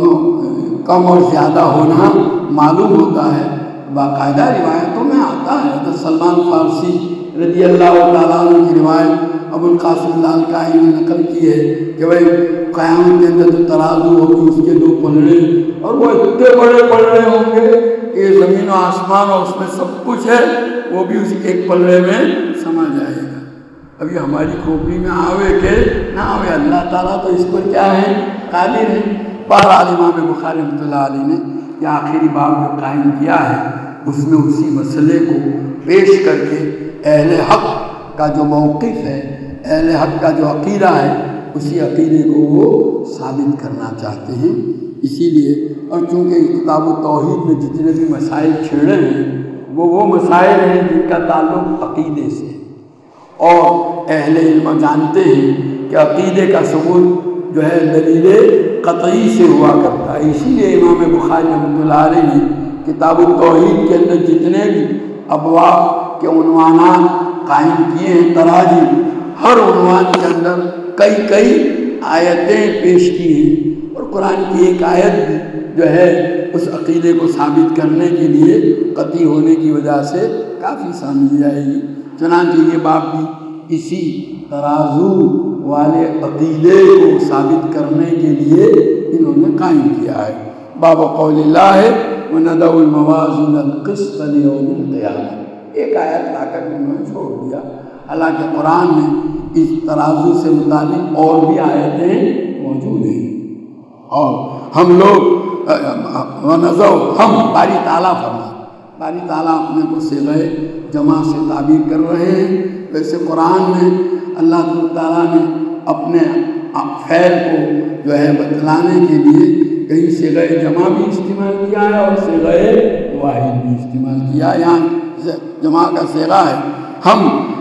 کم اور زیادہ ہونا معلوم ہوتا ہے۔ باقاعدہ روایتوں میں آتا ہے، حضرت سلمان فارسی رضی اللہ تعالیٰ عنہ کی روایت ابو القاسم لالکائی نے نقل کی ہے کہ بھائی قیامت کے اندر جو ترازو ہوگی اس کے دو پلڑے، اور وہ اتنے بڑے پلڑے ہوں گے کہ زمین و آسمان اور اس میں سب کچھ ہے وہ بھی اس ایک پلڑے میں سما جائے گا۔ ابھی ہماری کھوپڑی میں آوے کہ نہ آوے، اللہ تعالیٰ تو اس پر کیا ہے؟ قادر ہے۔ بہرحال امام بخاری رحمۃ اللہ علیہ نے یہ آخری باب جو قائم کیا ہے اس میں اسی مسئلے کو پیش کر کے اہل حق کا جو موقف ہے، اہل حق کا جو عقیدہ ہے، اسی عقیدے کو وہ ثابت کرنا چاہتے ہیں۔ اسی لیے، اور چونکہ کتاب التوحید میں جتنے بھی مسائل چھیڑے ہیں وہ وہ مسائل ہیں جن کا تعلق عقیدے سے، اور اہل علم جانتے ہیں کہ عقیدے کا ثبوت جو ہے دلیل قطعی سے ہوا کرتا ہے۔ اسی لیے امام بخاری رحمۃ اللہ علیہ نے کتاب التوحید کے اندر جتنے بھی ابواب کے عنوانات قائم کیے ہیں، تراجم، ہر عنوان کے اندر کئی کئی آیتیں پیش کی ہیں، اور قرآن کی ایک آیت بھی جو ہے اس عقیدے کو ثابت کرنے کے لیے قطعی ہونے کی وجہ سے کافی سمجھی جائے گی۔ چنانچہ یہ باب بھی اسی ترازو والے عقیدے کو ثابت کرنے کے لیے انہوں نے قائم کیا ہے۔ باب قول اللہ وَنَضَعُ الْمَوَازِينَ الْقِسْطَ لِيَوْمِ الْقِيَامَةِ، ایک آیت لا کر انہوں نے چھوڑ دیا، حالانکہ قرآن میں اس ترازو سے متعلق اور بھی آیتیں موجود ہیں۔ اور ہم لوگ وَنَضَعُ، ہم باری تعالیٰ فرما، باری تعالیٰ اپنے کو صیغہ جمع سے تعبیر کر رہے ہیں۔ ویسے قرآن میں اللہ تعالیٰ نے اپنے فعل کو جو ہے بتلانے کے لیے کہیں صیغہ جمع بھی استعمال کیا ہے اور صیغہ واحد بھی استعمال کیا ہے۔ یہاں جمع کا صیغہ ہے، ہم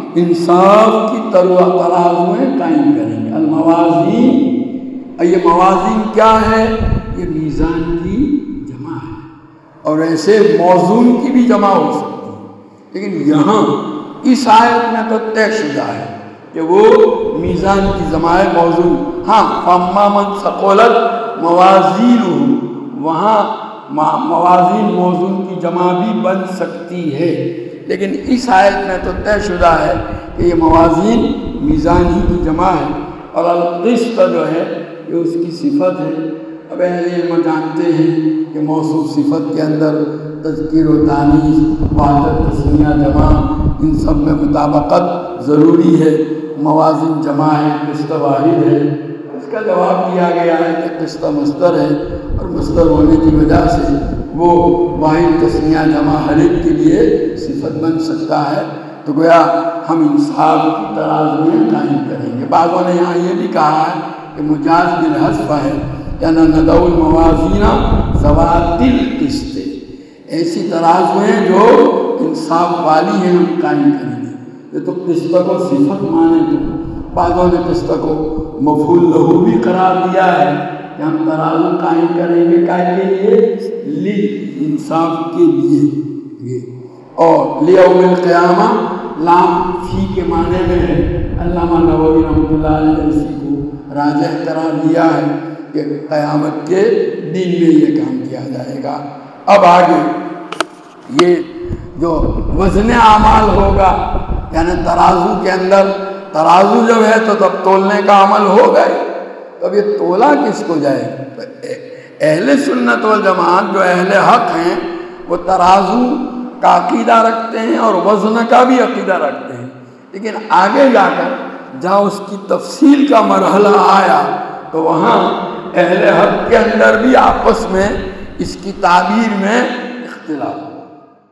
انصاف کی ترازویں قائم کریں گے۔ الموازین، یہ موازین کیا ہے؟ یہ میزان کی جمع ہے، اور ایسے موزون کی بھی جمع ہو سکتی ہے، لیکن یہاں اس آیت میں تو طے شدہ ہے کہ وہ میزان کی جمع ہے، موزون۔ ہاں فَأَمَّا مَنْ ثَقُلَتْ مَوَازِينُهُ، وہاں موازین موزون کی جمع بھی بن سکتی ہے، لیکن اس آیت میں تو طے شدہ ہے کہ یہ موازین میزان ہی کی جمع ہے۔ اور القسط جو ہے یہ اس کی صفت ہے۔ اب اہل علم جانتے ہیں کہ موصوف صفت کے اندر تذکیر و تانیث، وحدت، تثنیہ، جمع، ان سب میں مطابقت ضروری ہے۔ موازن جمع ہے، قسط واحد ہے۔ اس کا جواب دیا گیا ہے کہ قسط مصدر ہے، اور مصدر ہونے کی وجہ سے وہ واحد، تثنیہ، جمع ہر ایک کے لیے صفت بن سکتا ہے۔ تو گویا ہم انصاف کی ترازویں قائم کریں گے۔ بعضوں نے یہاں یہ بھی کہا ہے کہ مجاز بالحذف ہے، یعنی نَضَعُ الْمَوَازِينَ ذَوَاتِ الْقِسْطِ، ایسی ترازویں جو انصاف والی ہیں ہم قائم کریں گے۔ یہ تو قسط کو صفت مانے، تو بعضوں نے قسط کو مفعول لہو بھی قرار دیا ہے کہ ہم ترازو قائم کریں گے کائے کے لیے؟ لی انصاف کے لیے۔ اور لیوم القیامہ لام فی کے معنی میں ہے۔ علامہ نووی رحمۃ اللہ علیہ نے اسی کو راجح قرار دیا ہے کہ قیامت کے دن میں یہ کام کیا جائے گا۔ اب آگے یہ جو وزن اعمال ہوگا، یعنی ترازو کے اندر ترازو جب ہے تو تب تولنے کا عمل ہوگا ہی، تو اب یہ تولا کس کو جائے؟ اہل سنت والجماعت جو اہل حق ہیں وہ ترازو کا عقیدہ رکھتے ہیں اور وزن کا بھی عقیدہ رکھتے ہیں، لیکن آگے جا کر جہاں اس کی تفصیل کا مرحلہ آیا تو وہاں اہل حق کے اندر بھی آپس میں اس کی تعبیر میں اختلاف ہوا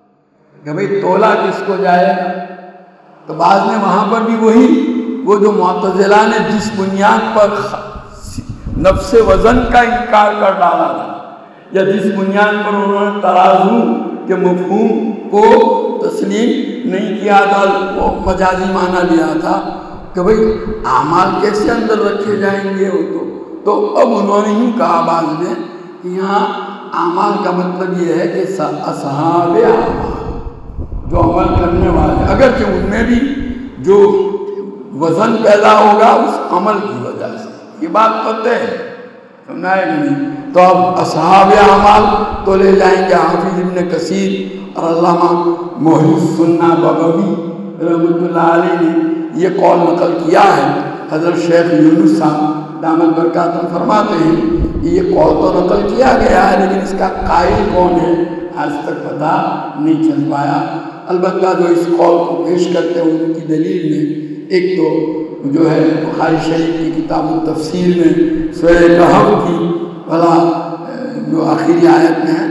کہ بھئی تولا کس کو جائے گا۔ تو بعض نے وہاں پر بھی وہی وہ جو معتزلہ نے جس بنیاد پر نفس وزن کا انکار کر ڈالا تھا، یا جس بنیاد پر انہوں نے ترازو کے مفہوم کو تسلیم نہیں کیا تھا، وہ مجازی معنی لیا تھا کہ بھئی اعمال کیسے اندر رکھے جائیں گے، وہ تو تو اب انہوں نے ہی کہا بعض نے کہ یہاں اعمال کا مطلب یہ ہے کہ اصحاب اعمال، جو عمل کرنے والے، اگرچہ ان میں بھی جو وزن پیدا ہوگا اس عمل کی وجہ سے، یہ بات پتہ ہے، سمجھائے گا نہیں؟ تو اب اصحاب اعمال تو لے جائیں گے۔ حافظ ابن کثیر اور علامہ محی السنہ بغوی رحمۃ اللہ علیہ نے یہ قول نقل کیا ہے۔ حضرت شیخ یونس صاحب دامت برکاتہ فرماتے ہیں کہ یہ قول تو نقل کیا گیا ہے، لیکن اس کا قائل کون ہے آج تک پتہ نہیں چل پایا۔ البتہ جو اس قول کو پیش کرتے ہیں ان کی دلیل میں ایک تو جو ہے بخاری شریف کی کتاب التفسیر میں سورہ کہف کی بھلا جو آخری آیت میں ہے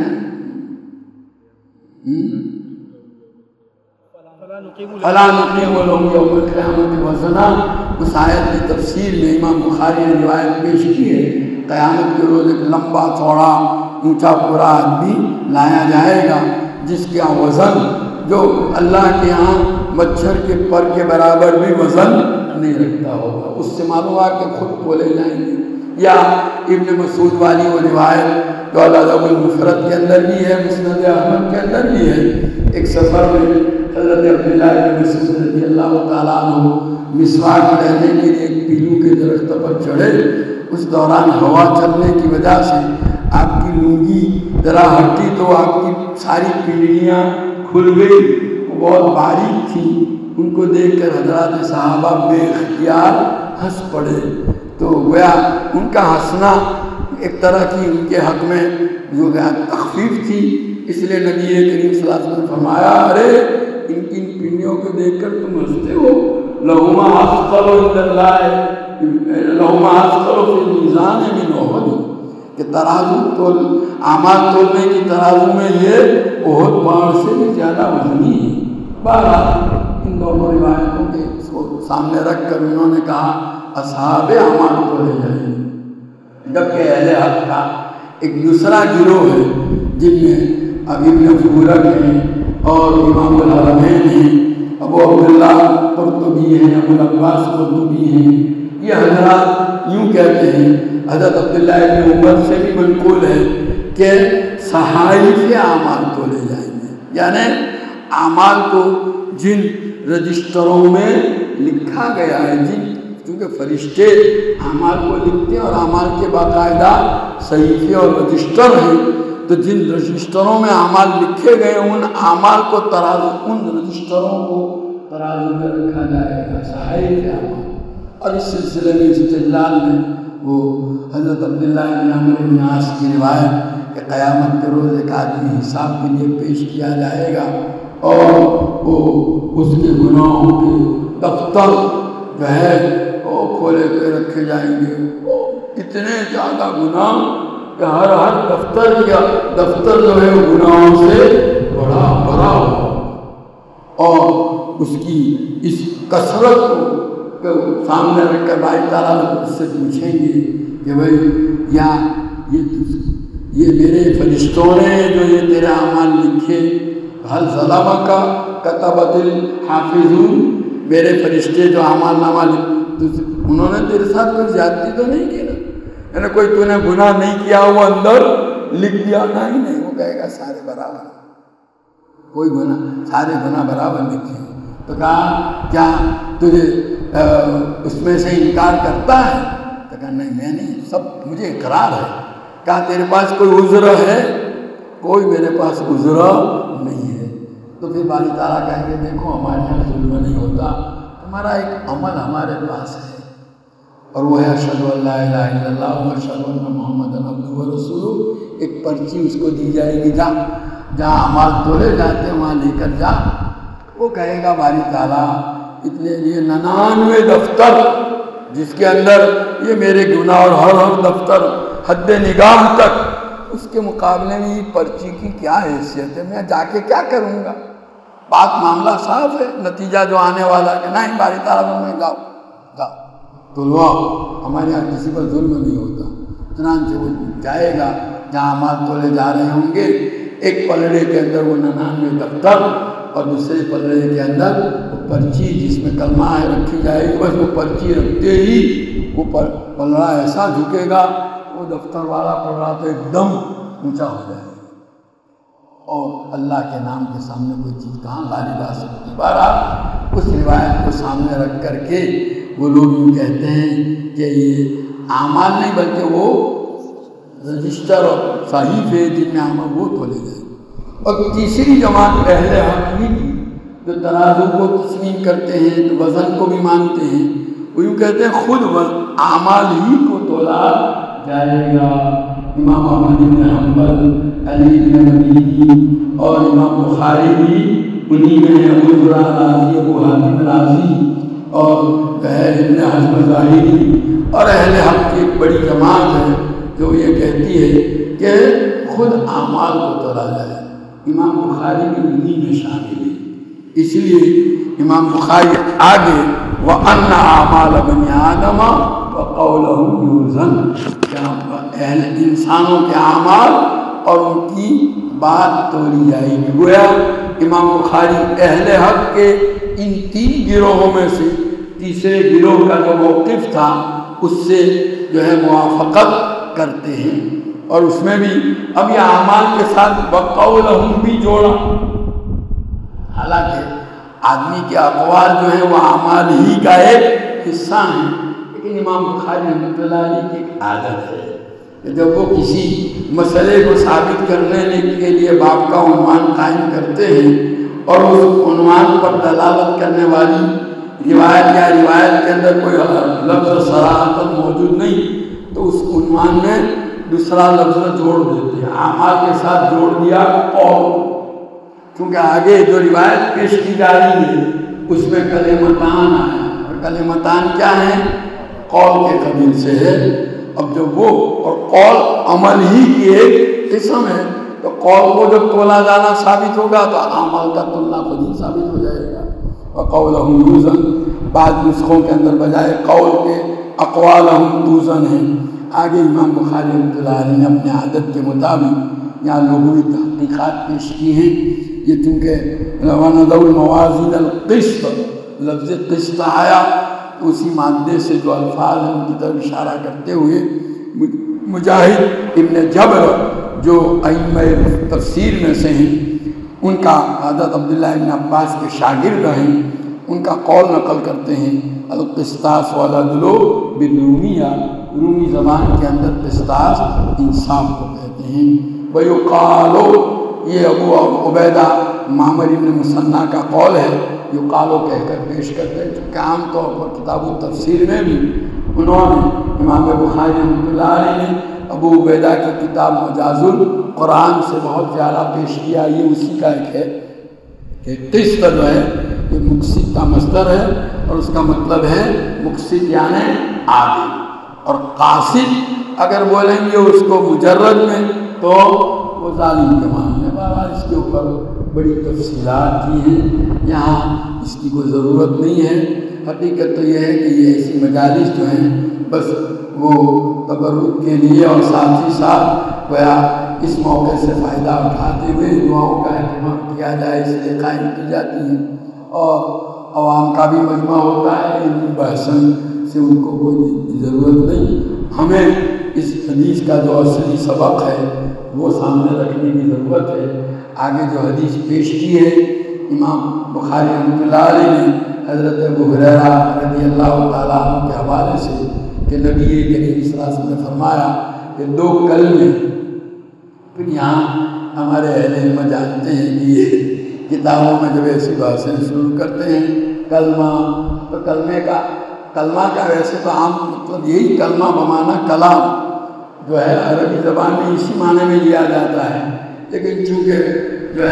فَلَا نُقِيمُ لَهُمْ يَوْمَ الْقِيَامَةِ وَزْنًا، اس آیت کی تفسیر میں امام بخاری نے روایت پیش کی ہے، قیامت کے روز ایک لمبا چوڑا اونچا پورا آدمی لایا جائے گا جس کا وزن جو اللہ کے ہاں مچھر کے پر کے برابر بھی وزن نہیں رکھتا ہوگا، اس سے معلوم ہوا کہ خود تولے جائیں گے۔ یا ابن مسعود والی وہ روایت جو الادب المفرد کے اندر بھی ہے، مسند احمد کے اندر بھی ہے، ایک سفر میں حضرت عبداللہ بن مسعود رضی اللہ تعالیٰ عنہ مسواک لینے کے لیے ایک پیلو کے درخت پر چڑھے، اس دوران ہوا چلنے کی وجہ سے آپ کی لنگی ذرا ہٹی تو آپ کی ساری پنڈلیاں کھل گئی، وہ بہت باریک تھی، ان کو دیکھ کر حضرات صحابہ بے اختیار ہنس پڑے۔ تو گویا ان کا ہنسنا ایک طرح کی ان کے حق میں جو گیا تخفیف تھی، اس لیے نبی کریم صلی اللہ علیہ وسلم نے فرمایا ارے ان کی پنڈلیوں کو دیکھ کر تم ہنستے ہو، لہما اثقل عند اللہ لہما اثقل فی المیزان من احد، کہ ترازو تول اعمال تولنے کی ترازو میں یہ احد پہاڑ سے بھی زیادہ وزنی ہے۔ بہرحال ان دونوں روایتوں کے اس کو سامنے رکھ کر انہوں نے کہا اصحاب اعمال تولے جائیں، جبکہ اہل حق کا ایک دوسرا گروہ ہے جن میں ابن فورک ہیں اور امام الحرمین ہیں، ابو عبداللہ قرطبی ہیں، ابو العباس قرطبی ہیں، یہ حضرات یوں کہتے ہیں، حضرت عبداللہ ابن عمر سے بھی منقول ہے کہ صحائف اعمال تولے جائیں گے، یعنی اعمال کو جن رجسٹروں میں لکھا گیا ہے، جن کیونکہ فرشتے اعمال کو لکھتے ہیں اور اعمال کے باقاعدہ صحیفے اور رجسٹر ہیں، تو جن رجسٹروں میں اعمال لکھے گئے ان اعمال کو ترازو ان رجسٹروں کو ترازو میں رکھا جائے گا، صحائف اعمال۔ اور اس سلسلے میں استدلال میں وہ حضرت عبداللہ بن عمرو بن عاص کی روایت کہ قیامت کے روز ایک آدمی حساب کے لیے پیش کیا جائے گا اور وہ اس کے گناہوں کے دفتر جو ہے وہ کھولے کے رکھے جائیں گے، وہ اتنے زیادہ گناہ کہ ہر ہر دفتر یا دفتر جو ہے گناہوں سے بڑا بڑا ہو، اور اس کی اس کثرت کو سامنے رکھ کر بھائی تعالیٰ اس سے پوچھیں گے کہ بھائی یا یہ یہ میرے فرشتوں نے جو یہ تیرے اعمال لکھے، حل ظلمہ کا کتبت الحافظون، میرے فرشتے جو اعمال نامہ انہوں نے تیرے ساتھ کوئی زیادتی تو نہیں کی نا، یعنی کوئی تو نے گناہ نہیں کیا وہ اندر لکھ دیا، نہ ہی نہیں، وہ کہے گا سارے برابر، کوئی گناہ سارے گناہ برابر لکھے ہیں۔ تو کہا کیا تجھے اس میں سے انکار کرتا ہے؟ تو کہا نہیں میں نہیں، سب مجھے اقرار ہے۔ کہا تیرے پاس کوئی عذر ہے؟ کوئی میرے پاس عذر نہیں ہے۔ تو پھر باری تعالیٰ کہیں گے دیکھو ہمارے یہاں ظلم نہیں ہوتا، تمہارا ایک عمل ہمارے پاس ہے اور وہ ہے اشہد ان لا الہ الا اللہ و اشہد ان محمد عبدہ و رسولہ، ایک پرچی اس کو دی جائے گی، جا جہاں اعمال تولے جاتے ہیں وہاں لے کر جا۔ وہ کہے گا باری تعالیٰ اتنے یہ ننانوے دفتر جس کے اندر یہ میرے گناہ اور ہر ہر دفتر حد نگاہ تک، اس کے مقابلے میں یہ پرچی کی کیا حیثیت ہے، میں جا کے کیا کروں گا؟ بات معاملہ صاف ہے، نتیجہ جو آنے والا ہے کہ نہیں باری تعالیٰ میں جاؤ جاؤ تو لو، ہمارے یہاں کسی پر ظلم نہیں ہوتا۔ چنانچہ وہ جائے گا جہاں اعمال تولے جا رہے ہوں گے، ایک پلڑے کے اندر وہ ننانوے دفتر اور دوسرے پلڑے کے اندر وہ پرچی جس میں کلمہ ہے رکھی جائے گی، بس وہ پرچی رکھتے ہی وہ پلڑا ایسا جھکے گا، وہ دفتر والا پڑھ رہا تو ایک دم اونچا ہو جائے گا، اور اللہ کے نام کے سامنے کوئی چیز کہاں غالب آ سکتی۔ بہرحال اس روایت کو سامنے رکھ کر کے وہ لوگ یوں کہتے ہیں کہ یہ اعمال نہیں بلکہ وہ رجسٹر اور صحیفے جن میں اعمال وہ تولے گئے۔ اور تیسری جماعت اہل حق کی جو ترازو کو تسلیم کرتے ہیں، جو وزن کو بھی مانتے ہیں، وہ یوں کہتے ہیں خود اعمال ہی کو تولا جائے گا۔ امام احمد بن حنبل، علی بن مدینی اور امام بخاری بھی انہی میں ہیں، ابو زرع رازی، ابو حاتم رازی اور ابن حزم ظاہری اور اہل حق کی ایک بڑی جماعت ہے جو یہ کہتی ہے کہ خود اعمال کو تولا جائے۔ امام بخاری بھی انہی میں شامل ہے، اس لیے امام بخاری آگے وَأَنَّ أَعْمَالَ بَنِي آدَمَ وَقَوْلَهُمْ يُوزَنُ، کہ اہل انسانوں کے اعمال اور ان کی بات تولی جائے گی۔ گویا امام بخاری اہل حق کے ان تین گروہوں میں سے تیسرے گروہ کا جو موقف تھا اس سے جو ہے موافقت کرتے ہیں، اور اس میں بھی اب یہ اعمال کے ساتھ وَقَوْلَهُمْ بھی جوڑا، حالانکہ آدمی کے اقوال جو ہیں وہ اعمال ہی کا ایک حصہ ہیں، لیکن امام بخاری رحمۃ اللہ علیہ کی ایک عادت ہے کہ جب وہ کسی مسئلے کو ثابت کرنے کے لیے باب کا عنوان قائم کرتے ہیں اور اس عنوان پر دلالت کرنے والی روایت یا روایت کے اندر کوئی لفظ صراحتاً موجود نہیں تو اس عنوان میں دوسرا لفظ جوڑ دیتے ہیں. اعمال کے ساتھ جوڑ دیا قول، کیونکہ آگے جو روایت پیش کی جا رہی ہے اس میں کلمتان آیا، اور کلمتان کیا ہیں؟ قول کے قبیل سے ہے. اب جو وہ اور قول عمل ہی کی ایک قسم ہے، تو قول کو جب تولا جانا ثابت ہوگا تو اعمال کا تلنا خود ہی ثابت ہو جائے گا. وقولہم یوزن، بعض نسخوں کے اندر بجائے قول کے اقوالہم توزن ہیں. آگے امام بخاری رحمۃ اللہ علیہ نے اپنے عادت کے مطابق یہاں لغوی تحقیقات پیش کی ہیں. یہ چونکہ وَنَضَعُ الْمَوَازِينَ الْقِسْطَ، لفظ قسط آیا اسی مادے سے جو الفاظ ہیں ان کی طرف اشارہ کرتے ہوئے مجاہد ابن جبر جو ائمہ تفسیر میں سے ہیں، ان کا حضرت عبداللہ ابن عباس کے شاگرد ہیں، ان کا قول نقل کرتے ہیں القسطاس والعدل بالرومیہ، رومی زبان کے اندر قسطاس انصاف کو کہتے ہیں. وَيُقَالُ، یہ ابو عبیدہ معمر ابن مثنیٰ کا قول ہے، یقالو کہہ کر پیش کرتے ہیں، چونکہ عام طور پر کتاب التفسیر میں بھی انہوں نے امام بخاری رحمۃ اللہ علیہ نے ابو عبیدہ کی کتاب مجاز القرآن سے بہت زیادہ پیش کیا. یہ اسی کا ایک ہے کہ قسط جو ہے یہ مقصد کا مصدر ہے اور اس کا مطلب ہے مقصد یعنی عادل، اور قاصد اگر بولیں گے اس کو مجرد میں تو وہ ظالم کے معنی ہے. بہرحال اس کے اوپر بڑی تفصیلات کی ہیں، یہاں اس کی کوئی ضرورت نہیں ہے. حقیقت تو یہ ہے کہ یہ ایسی مجالس جو ہیں بس وہ تبرک کے لیے اور ساتھ ہی ساتھ گویا اس موقع سے فائدہ اٹھاتے ہوئے دعاؤں کا اہتمام کیا جائے اس لیے قائم کی جاتی ہیں، اور عوام کا بھی مجمع ہوتا ہے. علمی بحثن سے ان کو کوئی ضرورت نہیں. ہمیں اس حدیث کا جو اصلی سبق ہے وہ سامنے رکھنے کی ضرورت ہے. آگے جو حدیث پیش کی ہے امام بخاری رحمۃ اللہ علیہ نے حضرت ابو ہریرہ رضی اللہ تعالیٰ عنہ کے حوالے سے کہ نبی کریم صلی اللہ علیہ وسلم نے فرمایا کہ دو کلمے، پھر یہاں ہمارے اہل علم جانتے ہیں کہ یہ کتابوں میں جب ایسی بحثیں شروع کرتے ہیں کلمہ، تو کلمے کا کلمہ کا ویسے تو عام مطلب یہی کلمہ بمانا کلام جو ہے عربی زبان میں اسی معنی میں لیا جاتا ہے، لیکن چونکہ جو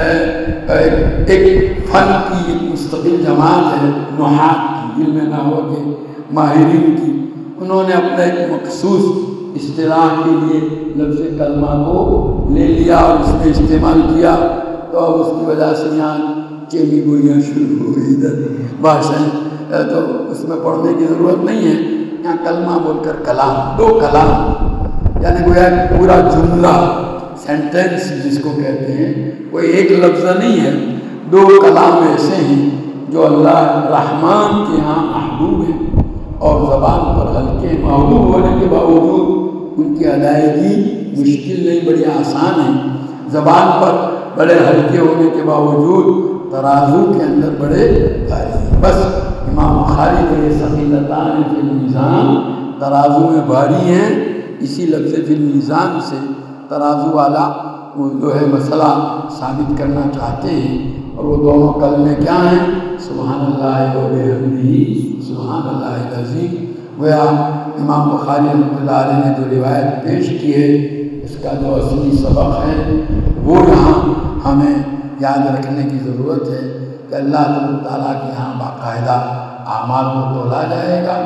ہے ایک فن کی ایک مستقل جماعت ہے نحات کی، علم نحو کے ماہرین کی، انہوں نے اپنے ایک مخصوص اصطلاح کے لیے لفظ کلمہ کو لے لیا اور اس میں استعمال کیا، تو اب اس کی وجہ سے یہاں چینی گوئیاں شروع ہو گئی ادھر بھاشائیں، تو اس میں پڑھنے کی ضرورت نہیں ہے. یہاں کلمہ بول کر کلام، دو کلام یعنی گویا پورا جملہ سینٹینس جس کو کہتے ہیں، کوئی ایک لفظ نہیں ہے، دو کلام ایسے ہیں جو اللہ رحمان کے ہاں محبوب ہیں اور زبان پر ہلکے، محبوب ہونے کے باوجود ان کی ادائیگی مشکل نہیں، بڑی آسان ہے. زبان پر بڑے ہلکے ہونے کے باوجود ترازو کے اندر بڑے بھاری ہیں. بس امام بخاری کے یہ ثقیلتان فی المیزان، ترازو میں بھاری ہیں، اسی لفظ فی المیزان سے ترازو والا وہ جو ہے مسئلہ ثابت کرنا چاہتے ہیں. اور وہ دونوں کلمے کیا ہیں؟ سبحان اللہ و بحمدہ، سبحان اللہ العظیم. گویا امام بخاری رحمۃ اللہ علیہ نے جو روایت پیش کی ہے اس کا جو اصلی سبق ہے وہ یہاں ہمیں یاد رکھنے کی ضرورت ہے کہ اللہ تعالیٰ کے یہاں باقاعدہ اعمال کو تولا جائے گا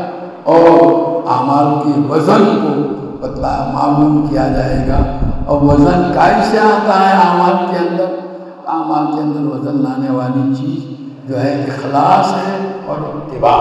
اور اعمال کے وزن کو بتلا معلوم کیا جائے گا. اور وزن کیسے آتا ہے اعمال کے اندر؟ اعمال کے اندر وزن لانے والی چیز جو ہے اخلاص ہے اور اتباع.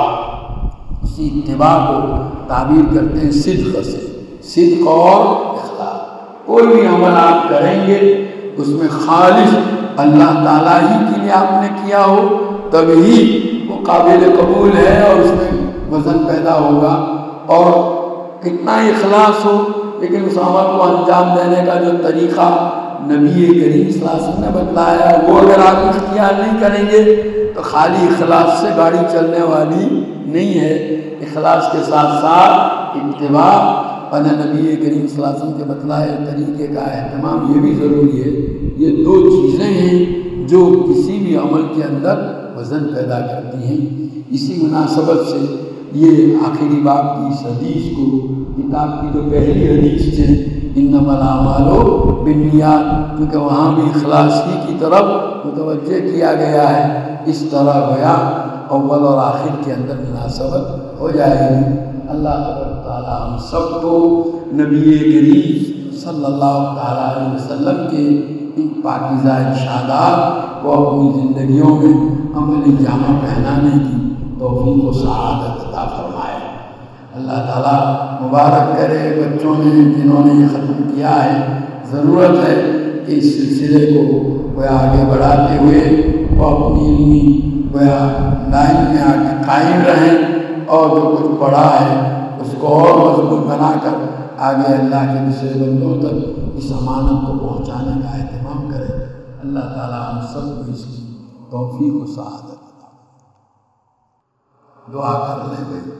اسی اتباع کو تعبیر کرتے ہیں صدق سے، صدق اور اخلاص. کوئی بھی عمل آپ کریں گے اس میں خالص اللہ تعالیٰ ہی کے لیے آپ نے کیا ہو تبھی وہ قابل قبول ہے اور اس میں وزن پیدا ہوگا. اور کتنا ہی اخلاص ہو لیکن اس عمل کو انجام دینے کا جو طریقہ نبی کریم صلی اللہ علیہ وسلم نے بتلایا وہ اگر آپ اختیار نہیں کریں گے تو خالی اخلاص سے گاڑی چلنے والی نہیں ہے. اخلاص کے ساتھ ساتھ اتباع اور نبی کریم صلی اللہ علیہ وسلم کے بتلائے طریقے کا اہتمام یہ بھی ضروری ہے. یہ دو چیزیں ہیں جو کسی بھی عمل کے اندر وزن پیدا کرتی ہیں۔ اسی مناسبت سے یہ آخری باب کی اس حدیث کو کتاب کی جو پہلی حدیث ہے انما الاعمال بالنیات، کیونکہ وہاں بھی اخلاص ہی کی طرف متوجہ کیا گیا ہے، اس طرح گویا اول اور آخر کے اندر مناسبت ہو جائے گی۔ اللہ تبارک تعالیٰ ہم سب کو نبی کریم صلی اللہ تعالیٰ علیہ وسلم کے ان پاکیزہ ارشادات کو اپنی زندگیوں میں عملی جامہ پہنانے کی توفیق و سعادت عطا فرمائے۔ اللہ تعالیٰ مبارک کرے بچوں نے جنہوں نے یہ ختم کیا ہے، ضرورت ہے کہ اس سلسلے کو وہ آگے بڑھاتے ہوئے وہ اپنی علمی گویا لائن میں آ کے قائم رہیں، اور جو کچھ پڑھا ہے اس کو اور مضبوط بنا کر آگے اللہ کے دوسرے بندوں تک اس امانت کو پہنچانے کا اہتمام کریں۔ اللہ تعالیٰ ہم سب کو اس کی توفیق و سعادت عطا فرمائے۔ دعا کر لیں بھائی۔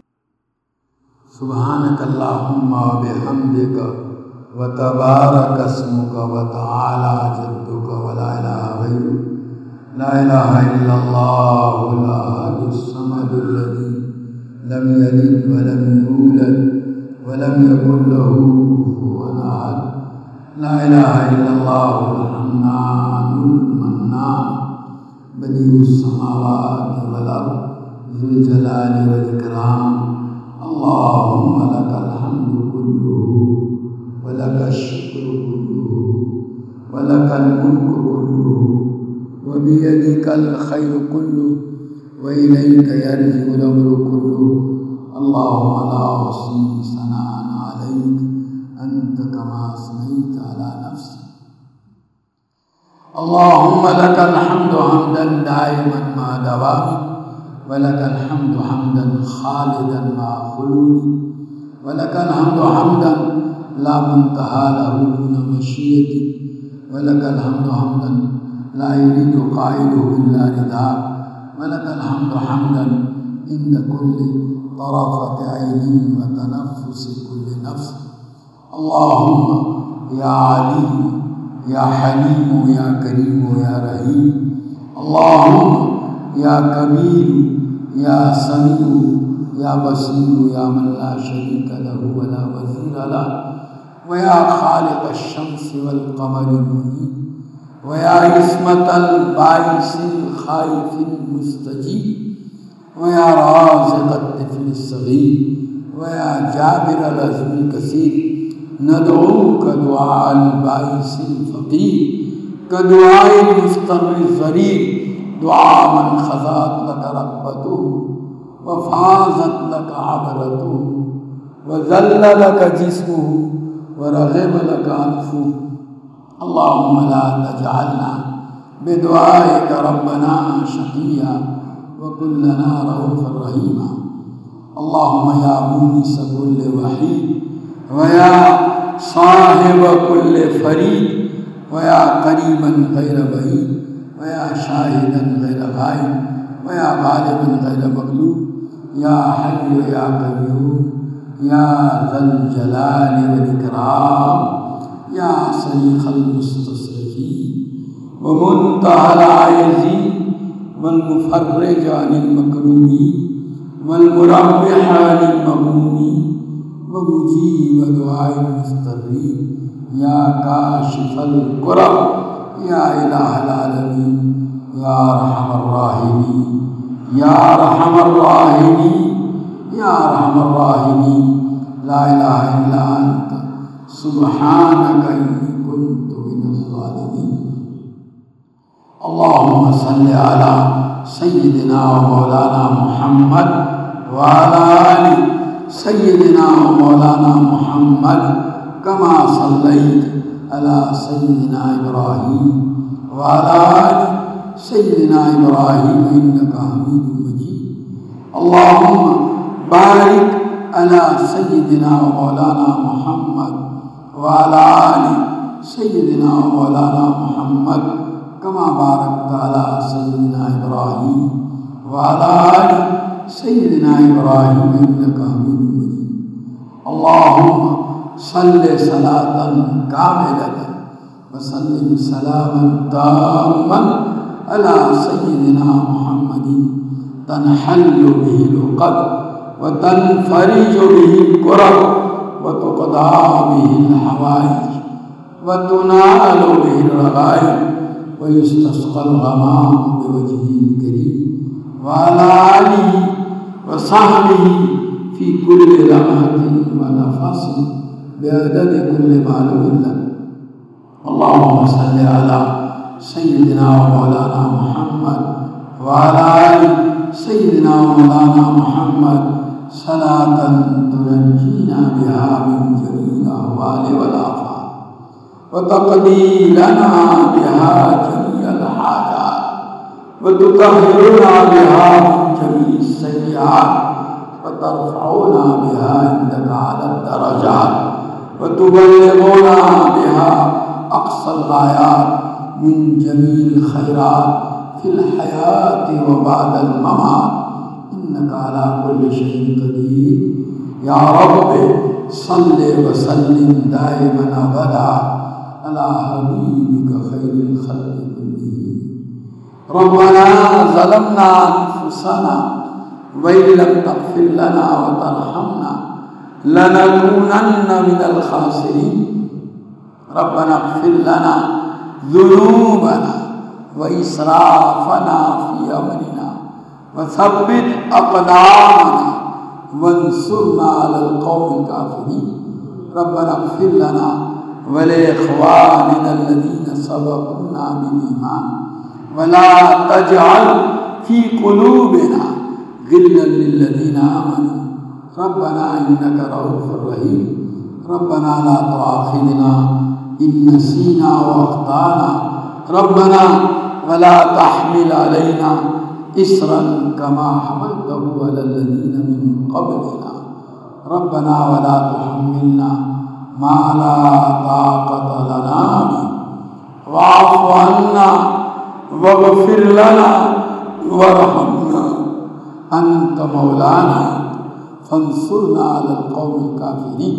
سبحانک اللہم و بحمدک و تبارک اسمک و تعالی جدک و لا الہ غیرک، لا الہ الا اللہ الاحد الصمد الذی لم یلد ولم یولد ولم یکن له کفوا احد، لا الہ الا اللہ الحنان المنان بدیع السماوات والارض ذو الجلال والاکرام، اللہم لک الحمد کلہ ولک الشکر کلہ ولک الملک کلہ وبیدک الخیر کلہ وإلیک یرجع الامر کلہ، اللہم لا احصی ثناء علیک انت کما اثنیت علی نفسک، اللہم لک الحمد حمدا دائما مع دوامک، ولک الحمد حمدا خالدا مع خلودک، ولک الحمد حمدا لا منتہا له دون مشیئتک، ولک الحمد حمدا لا يريد قائله إلا رداك، ولك الحمد حمدا عند كل طرفة عين وتنفس كل نفس، اللهم يا عليم يا حليم يا كريم يا رحيم، اللهم يا كبير يا سميع يا بصير يا من لا شريك له ولا وزير له، ويا خالق الشمس والقمر المنير، ويا عصمة البائس الخائف المستجيب، ويا رازق الطفل الصغير، ويا جابر العزم الكثير، ندعوك دعاء البائس الفقير كدعاء المفتر الضرير، دعاء من خضعت لك رغبته وفازت لك عبرته وذل لك جسمه ورغب لك أنفه، اللهم لا تجعلنا بدعائك ربنا شقيا وكن لنا رؤوفا رحيما، اللهم يا مونس كل وحيد ويا صاحب كل فريد ويا قريبا غير بعيد ويا شاهدا غير غائب ويا غالبا غير مغلوب، يا حي يا قيوم يا ذا الجلال والإكرام، يا صريخ المستصرخين ومنتهى العاجزين والمفرج عن المكروبين والمربح عن المغمومين ومجيب دعاء المضطرين، يا كاشف الكرب يا إله العالمين، يا أرحم الراحمين يا أرحم الراحمين يا أرحم الراحمين، لا إله إلا أنت سبحانك إني كنت من الظالمين۔ اللهم صل على سيدنا ومولانا محمد وعلى آل سيدنا ومولانا محمد كما صليت على سيدنا إبراهيم وعلى آل سيدنا إبراهيم إنك حميد مجيد، اللهم بارك على سيدنا ومولانا محمد وعلى آل سيدنا ومولانا محمد كما باركت على سيدنا إبراهيم وعلى آل سيدنا إبراهيم إنك حميد مجيد، اللهم صل صلاة كاملة وسلم سلاما تاما على سيدنا محمد تنحل به العقد وتنفرج به الكرب وتقضى به الحوائج وتنال به الرغائب ويستسقى الغمام بوجهه الكريم وعلى آله وصحبه في كل لمحة ونفس بعدد كل معلوم لك. اللهم صل على سيدنا ومولانا محمد وعلى آل سيدنا ومولانا محمد صلاة تنجينا بها من جميع الأهوال والآفات وتقضي لنا بها جميع الحاجات وتطهرنا بها من جميع السيئات وترفعنا بها عندك على الدرجات وتبلغنا بها أقصى الغايات من جميع الخيرات في الحياة وبعد الممات إنك على كل شيء قدير. يا رب صل وسلم دائما أبدا على حبيبك خير الخلق كلهم. ربنا ظلمنا أنفسنا وإن لم تغفر لنا وترحمنا لنكونن من الخاسرين. ربنا اغفر لنا ذنوبنا وإسرافنا في أمرنا وثبت أقدامنا وانصرنا على القوم الكافرين. ربنا اغفر لنا ولإخواننا الذين سبقونا بالإيمان ولا تجعل في قلوبنا غلا للذين آمنوا ربنا إنك رؤوف رحيم. ربنا لا تؤاخذنا إن نسينا وأخطأنا ربنا ولا تحمل علينا إصرا كما حملته على الذين من قبلنا ربنا ولا تحملنا ما لا طاقة لنا به واعف عنا واغفر لنا وارحمنا أنت مولانا فانصرنا على القوم الكافرين.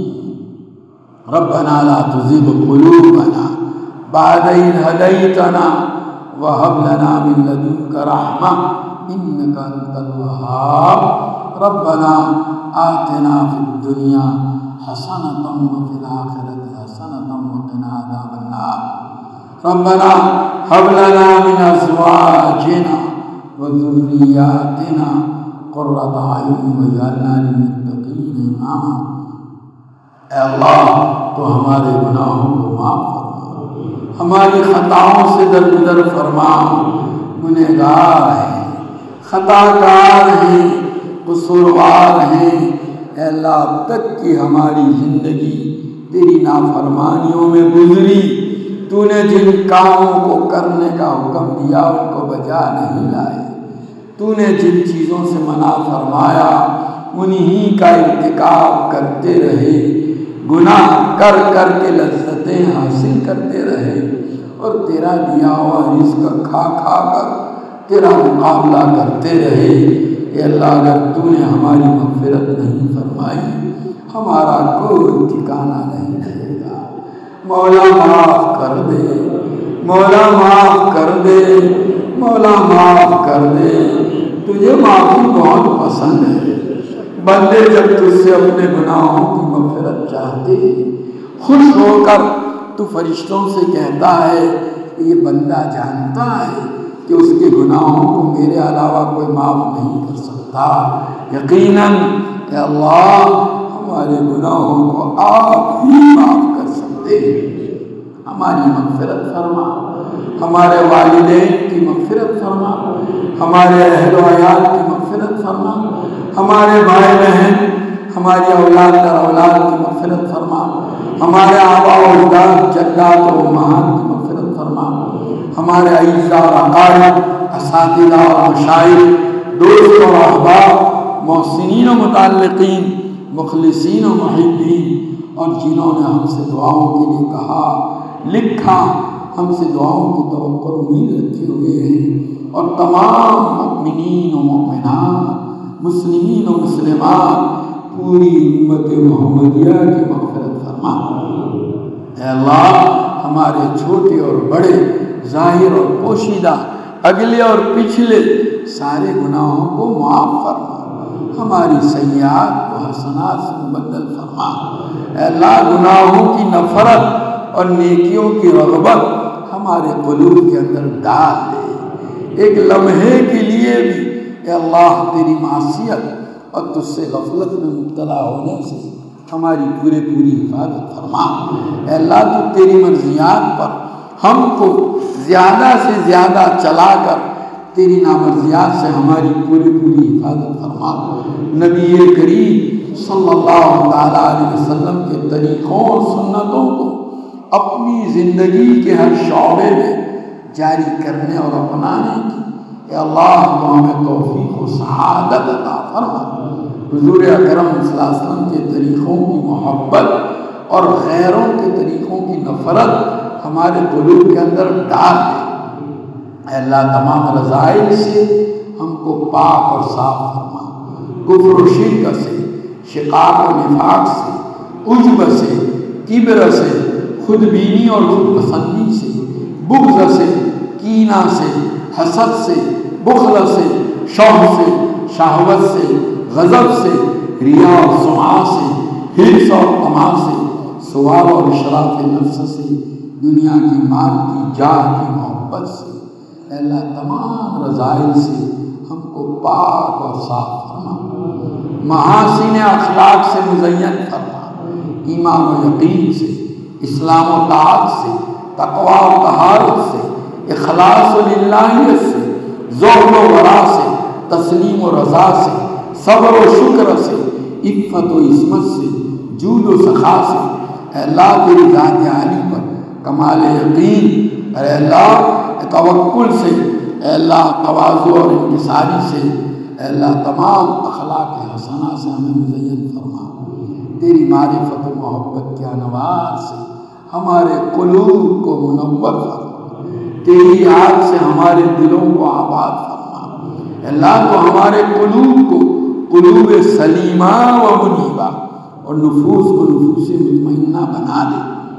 ربنا لا تزغ قلوبنا بعد إذ هديتنا وهب لنا من لدنك رحمة إنك أنت الوهاب. ربنا آتنا في الدنيا حسنة وفي الآخرة حسنة وقنا عذاب النار. ربنا هب لنا من أزواجنا وذرياتنا قرة أعين واجعلنا للمتقين إماما. اے اللہ تو ہمارے گناہوں کو معاف فرما، ہماری خطاؤں سے درگزر فرما. گنہگار ہیں، خطا کار ہیں، قصوروار ہیں. اے اللہ اب تک کی ہماری زندگی تیری نافرمانیوں میں گزری. تو نے جن کاموں کو کرنے کا حکم دیا ان کو بجا نہیں لائے. تو نے جن چیزوں سے منع فرمایا انہی کا ارتکاب کرتے رہے. گناہ کر کر کے لذتیں حاصل کرتے رہے اور تیرا دیا ہوا رزق کھا کھا کر تیرا مقابلہ کرتے رہے. اے اللہ اگر تو نے ہماری مغفرت نہیں فرمائی ہمارا کوئی ٹھکانہ نہیں رہے گا. مولا معاف کر دے، مولا معاف کر دے، مولا معاف کر دے. تجھے معافی بہت پسند ہے. بندے جب تجھ سے اپنے گناہوں کی مغفرت چاہتے خوش ہو کر تو فرشتوں سے کہتا ہے یہ بندہ جانتا ہے کہ اس کے گناہوں کو میرے علاوہ کوئی معاف نہیں کر سکتا. یقیناً اے اللہ ہمارے گناہوں کو آپ ہی معاف کر سکتے ہیں. ہماری مغفرت فرما، ہمارے والدین کی مغفرت فرما، ہمارے اہل و عیال کی مغفرت فرما، ہمارے بھائی بہن، ہماری اولاد در اولاد کی مغفرت فرما، ہمارے آباء و اجداد، جدات و امہات کی مغفرت فرما، ہمارے اعزاء و اقارب، اساتذہ و مشائخ، دوست و احباب، محسنین و متعلقین، مخلصین و محبین، اور جنہوں نے ہم سے دعاؤں کے لیے کہا لکھا، ہم سے دعاؤں کی توقع امید رکھے ہوئے ہیں، اور تمام مؤمنین و مؤمنات، مسلمین و مسلمات، پوری امت محمدیہ کی مغفرت فرما. اے اللہ ہمارے چھوٹے اور بڑے، ظاہر اور پوشیدہ اگلے اور پچھلے سارے گناہوں کو معاف فرما، ہماری سیئات کو حسنات سے مبدل فرما۔ اے اللہ گناہوں کی نفرت اور نیکیوں کی رغبت ہمارے قلوب کے اندر ڈال دے۔ ایک لمحے کے لیے بھی اے اللہ تیری معصیت اور تجھ سے غفلت میں مبتلا ہونے سے ہماری پورے پوری حفاظت فرما۔ اے اللہ تو تیری مرضیات پر ہم کو زیادہ سے زیادہ چلا کر تیری نامرضیات سے ہماری پوری پوری حفاظت فرما۔ نبی کریم صلی اللہ تعالیٰ علیہ وسلم کے طریقوں اور سنتوں کو اپنی زندگی کے ہر شعبے میں جاری کرنے اور اپنانے کی اے اللہ تو ہمیں توفیق و سعادت عطا فرما۔ حضور اکرم صلی اللہ علیہ وسلم کے طریقوں کی محبت اور غیروں کے طریقوں کی نفرت ہمارے قلوب کے اندر ڈال دے۔ اے اللہ تمام رذائل سے ہم کو پاک اور صاف فرما، کفر و شرک سے، شقاق و نفاق سے، عجب سے، کبر سے، خود بینی اور خود پسندی سے، بغض سے، کینہ سے، حسد سے، بخل سے، شوق سے، شہوت سے، غضب سے، ریا اور سمعہ سے، حرص اور طمع سے، سوال اور اشراف نفس سے، دنیا کی مال کی جاہ کی محبت سے، اے اللہ تمام رذائل سے ہم کو پاک اور صاف فرما، محاسن اخلاق سے مزین فرما، ایمان و یقین سے، اسلام و طاعت سے، تقوی و طہارت سے، اخلاص و للہیت سے، زہد و ورع سے، تسلیم و رضا سے، صبر و شکر سے، عفت و عصمت سے، جود و سخا سے، اے اللہ تیری ذات عالی پر کمال یقین، اے اللہ توکل سے، اے اللہ تواضع اور انکساری سے، اے اللہ تمام اخلاق حسنہ سے ہمیں مزین فرما۔ تیری معرفت و محبت کے انوار سے ہمارے قلوب کو منور فرما، تیری یاد سے ہمارے دلوں کو آباد فرما۔ اے اللہ تو ہمارے قلوب کو قلوب سلیمہ و منیبہ اور نفوس کو نفوس مطمئنہ بنا دے۔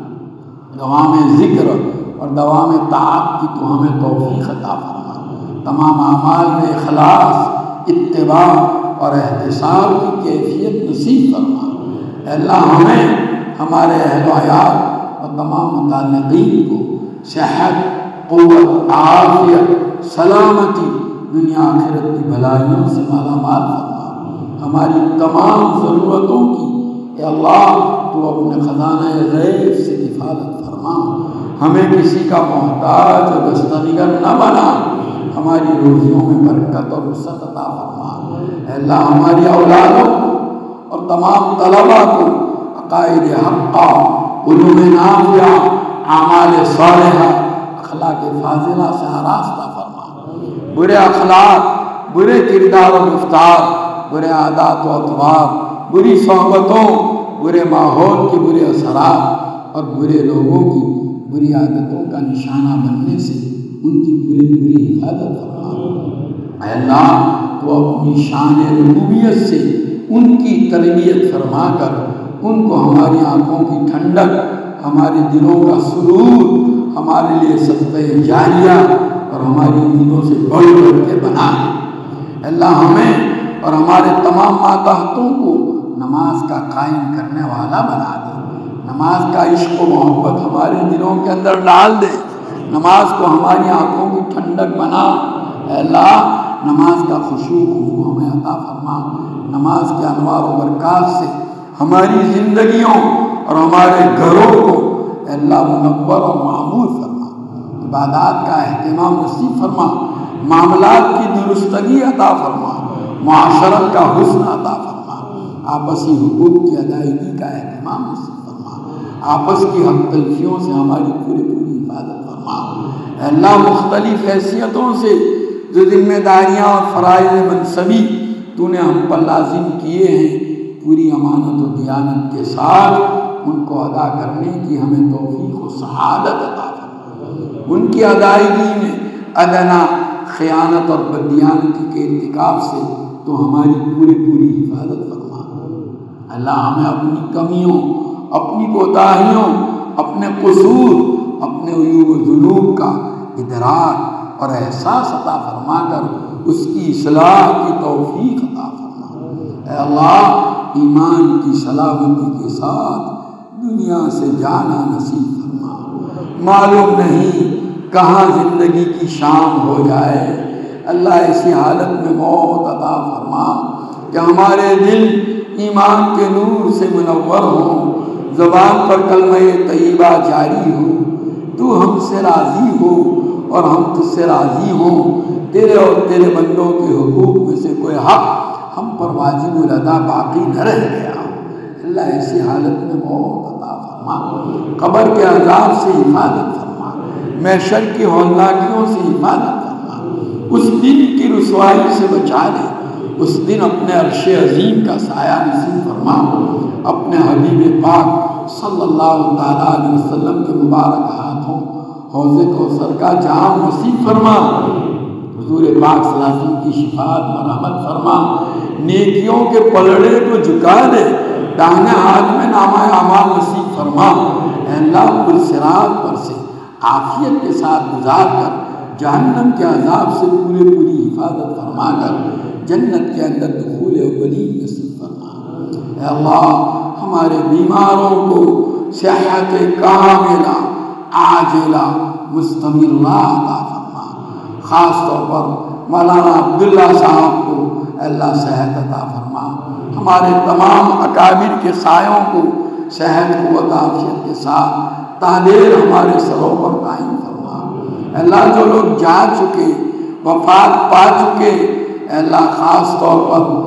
دوام ذکر اور دوام طاعت کی تو ہمیں توفیق عطا فرما، تمام اعمال میں اخلاص، اتباع اور احتساب کی کیفیت نصیب فرما۔ اے اللہ ہمیں، ہمارے اہل و عیال اور تمام متعلقین کو صحت، قوت، عافیت، سلامتی، دنیا آخرت کی بھلائیوں سے مالا مال فرما۔ ہماری تمام ضرورتوں کی اے اللہ تو اپنے خزانہ غیب سے حفاظت فرما، ہمیں کسی کا محتاج اور دستگیر نہ بنا، ہماری روزیوں میں برکت اور وسعت عطا فرما۔ اے اللہ ہماری اولادوں کو اور تمام طلباء کو عقائد حقہ، علوم نافعہ، اعمال صالحہ، اخلاق فاضلہ سے آراستہ فرما۔ برے اخلاق، برے کردار و گفتار، برے عادات و اطوار، بری صحبتوں، برے ماحول کے برے اثرات اور برے لوگوں کی بری عادتوں کا نشانہ بننے سے ان کی پوری پوری حفاظت فرما۔ اے اللہ تو اپنی شان ربوبیت سے ان کی تربیت فرما کر ان کو ہماری آنکھوں کی ٹھنڈک، ہمارے دلوں کا سرور، ہمارے لیے صدقہ جاریہ اور ہماری امیدوں سے بڑھ بڑھ کے بنا دے۔ اے اللہ ہمیں اور ہمارے تمام ماتحتوں کو نماز کا قائم کرنے والا بنا دے، نماز کا عشق و محبت ہمارے دلوں کے اندر ڈال دے، نماز کو ہماری آنکھوں کی ٹھنڈک بنا۔ اے اللہ نماز کا خشوع خضوع ہمیں عطا فرما، نماز کے انوار و برکات سے ہماری زندگیوں اور ہمارے گھروں کو اے اللہ منور اور معمور فرما، عبادات کا اہتمام نصیب فرما، معاملات کی درستگی عطا فرما، معاشرت کا حسن عطا فرما، آپسی حقوق کی ادائیگی کا اہتمام نصیب فرما، آپس کی حق تلفیوں سے ہماری پوری پوری حفاظت فرما۔ اے اللہ مختلف حیثیتوں سے جو ذمہ داریاں اور فرائض منصبی تو نے ہم پر لازم کیے ہیں، پوری امانت و دیانت کے ساتھ ان کو ادا کرنے کی ہمیں توفیق و سعادت عطا فرما۔ ان کی ادائیگی میں ادنا خیانت اور بددیانتی کے ارتکاب سے تو ہماری پوری پوری حفاظت فرما۔ اللہ ہمیں اپنی کمیوں، اپنی کوتاہیوں، اپنے قصور، اپنے عیوب و ذنوب کا ادراک اور احساس عطا فرما کر اس کی اصلاح کی توفیق عطا فرما۔ اے اللہ ایمان کی سلامتی کے ساتھ دنیا سے جانا نصیب فرما۔ معلوم نہیں کہاں زندگی کی شام ہو جائے، اللہ ایسی حالت میں موت عطا فرما کہ ہمارے دل ایمان کے نور سے منور ہوں، زبان پر کلمہ طیبہ جاری ہو، تو ہم سے راضی ہو اور ہم تجھ سے راضی ہوں، تیرے اور تیرے بندوں کے حقوق میں سے کوئی حق ہم پر واجب الادا باقی نہ رہ گیا۔ اللہ ایسی حالت میں موت عطا فرما، قبر کے عذاب سے حفاظت فرما، محشر کی ہولناکیوں سے حفاظت فرما، اس دن کی رسوائی سے بچا لے، اس دن اپنے عرش عظیم کا سایہ نصیب فرما، اپنے حبیب پاک صلی اللہ تعالیٰ علیہ وسلم کے مبارک ہاتھوں حوض کوثر کا جام نصیب فرما، حضور پاک صلی اللہ علیہ وسلم کی شفاعت مرحمت فرما، نیکیوں کے پلڑے کو جھکا دے، داہنے ہاتھ میں نامہ اعمال نصیب فرما۔ اے اللہ پل صراط پر سے عافیت کے ساتھ گزار کر جہنم کے عذاب سے پورے پوری حفاظت فرما کر جنت کے اندر دخول اولی نصیب فرما۔ اے اللہ ہمارے بیماروں کو صحت کاملہ عاجلہ مستمرہ عطا فرما، خاص طور پر مولانا عبداللہ صاحب کو اللہ صحت عطا فرما، ہمارے تمام اکابر کے سایوں کو صحت قوت عافیت کے ساتھ تادیر ہمارے سروں پر قائم فرما۔ اللہ جو لوگ جا چکے وفات پا چکے، اللہ خاص طور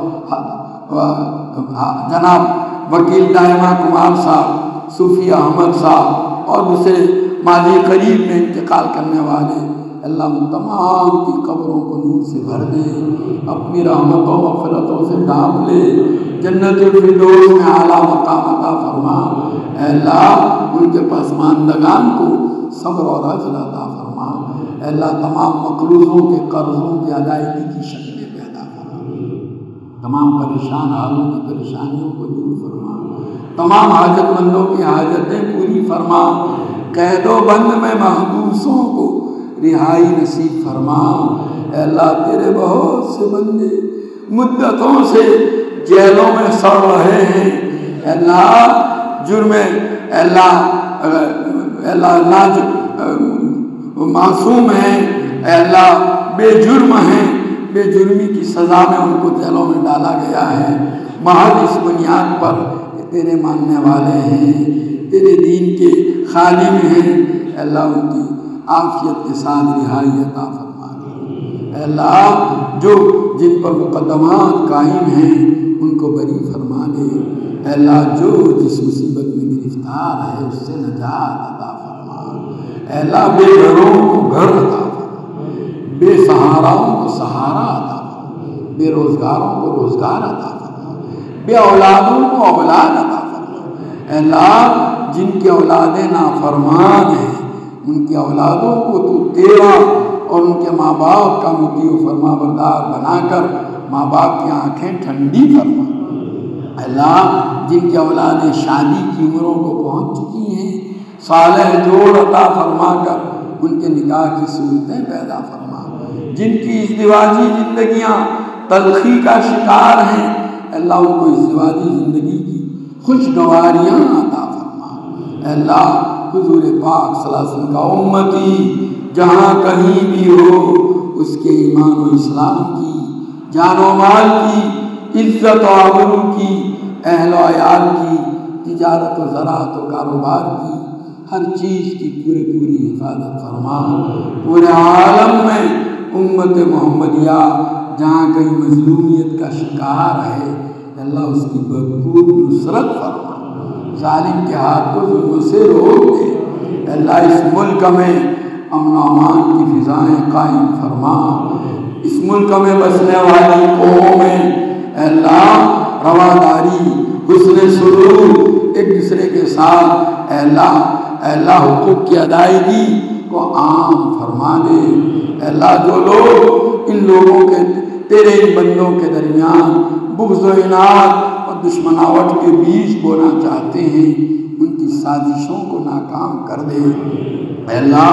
پر جناب وکیل دائمہ کمار صاحب، صوفی احمد صاحب اور دوسرے ماضی قریب میں انتقال کرنے والے، اللہ تمام کی قبروں کو نور سے بھر دے، اپنی رحمتوں مغفرتوں سے ڈھانپ لے، جنت الفردوس میں اعلیٰ مقام عطا فرما۔ اے اللہ ان کے پسماندگان کو صبر اور عجل عطا فرما۔ اے اللہ تمام مقروضوں کے قرضوں کی ادائیگی کی شکلیں پیدا فرما، تمام پریشان حالوں کی پریشانیوں کو دور فرما، تمام حاجت مندوں کی حاجتیں پوری فرما، قید و بند میں محبوسوں کو رہائی نصیب فرما۔ اے اللہ تیرے بہت سے بندے مدتوں سے جیلوں میں سڑ رہے ہیں، اے اللہ جرم اے اللہ اے اللہ ناج معصوم ہیں، اے اللہ بے جرم ہیں، بے جرمی کی سزا میں ان کو جیلوں میں ڈالا گیا ہے، محض اس بنیاد پر تیرے ماننے والے ہیں، تیرے دین کے خادم ہیں، اے اللہ ان کی عافیت کے ساتھ رہائی عطا فرما دے۔ اے اللہ جو جن پر مقدمات قائم ہیں ان کو بری فرما دے۔ اے اللہ جو جس مصیبت میں گرفتار ہے اس سے نجات عطا فرما۔ اے اللہ بے گھروں کو گھر عطا فرما، بے سہاراؤں کو سہارا عطا فرما، بے روزگاروں کو روزگار عطا فرما، بے اولادوں کو اولاد عطا فرما۔ اے اللہ جن کی اولادیں نافرمان ہیں ان کی اولادوں کو تو تیرا اور ان کے ماں باپ کا مطیع و فرما بردار بنا کر ماں باپ کی آنکھیں ٹھنڈی فرما۔ اللہ جن کی اولادیں شادی کی عمروں کو پہنچ چکی ہیں صالح جوڑ عطا فرما کر ان کے نکاح کی صورتیں پیدا فرما، جن کی ازدواجی زندگیاں تلخی کا شکار ہیں اللہ ان کو ازدواجی زندگی کی خوشگواریاں عطا فرما۔ اللہ حضور پاک صلی اللہ علیہ وسلم کا امتی جہاں کہیں بھی ہو اس کے ایمان و اسلام کی، جان و مال کی، عزت و آبرو کی، اہل و عیال کی، تجارت و زراعت و کاروبار کی، ہر چیز کی پورے پوری حفاظت فرما۔ پورے عالم میں امت محمدیہ جہاں کہیں مظلومیت کا شکار ہے اللہ اس کی بھرپور نصرت فرما، ظالم کے ہاتھ کو ظلم سے روک دے۔ اللہ اس ملک میں امن و امان کی فضائیں قائم فرما، اس ملک میں بسنے والی قومیں اللہ رواداری حسن سلوک ایک دوسرے کے ساتھ اے اللہ اے اللہ حقوق کی ادائیگی کو عام فرما دے۔ اے اللہ جو لوگ ان لوگوں کے تیرے ان بندوں کے درمیان بغض و عناد اور دشمناوٹ کے بیج بونا چاہتے ہیں ان کی سازشوں کو ناکام کر دے۔ اے اللہ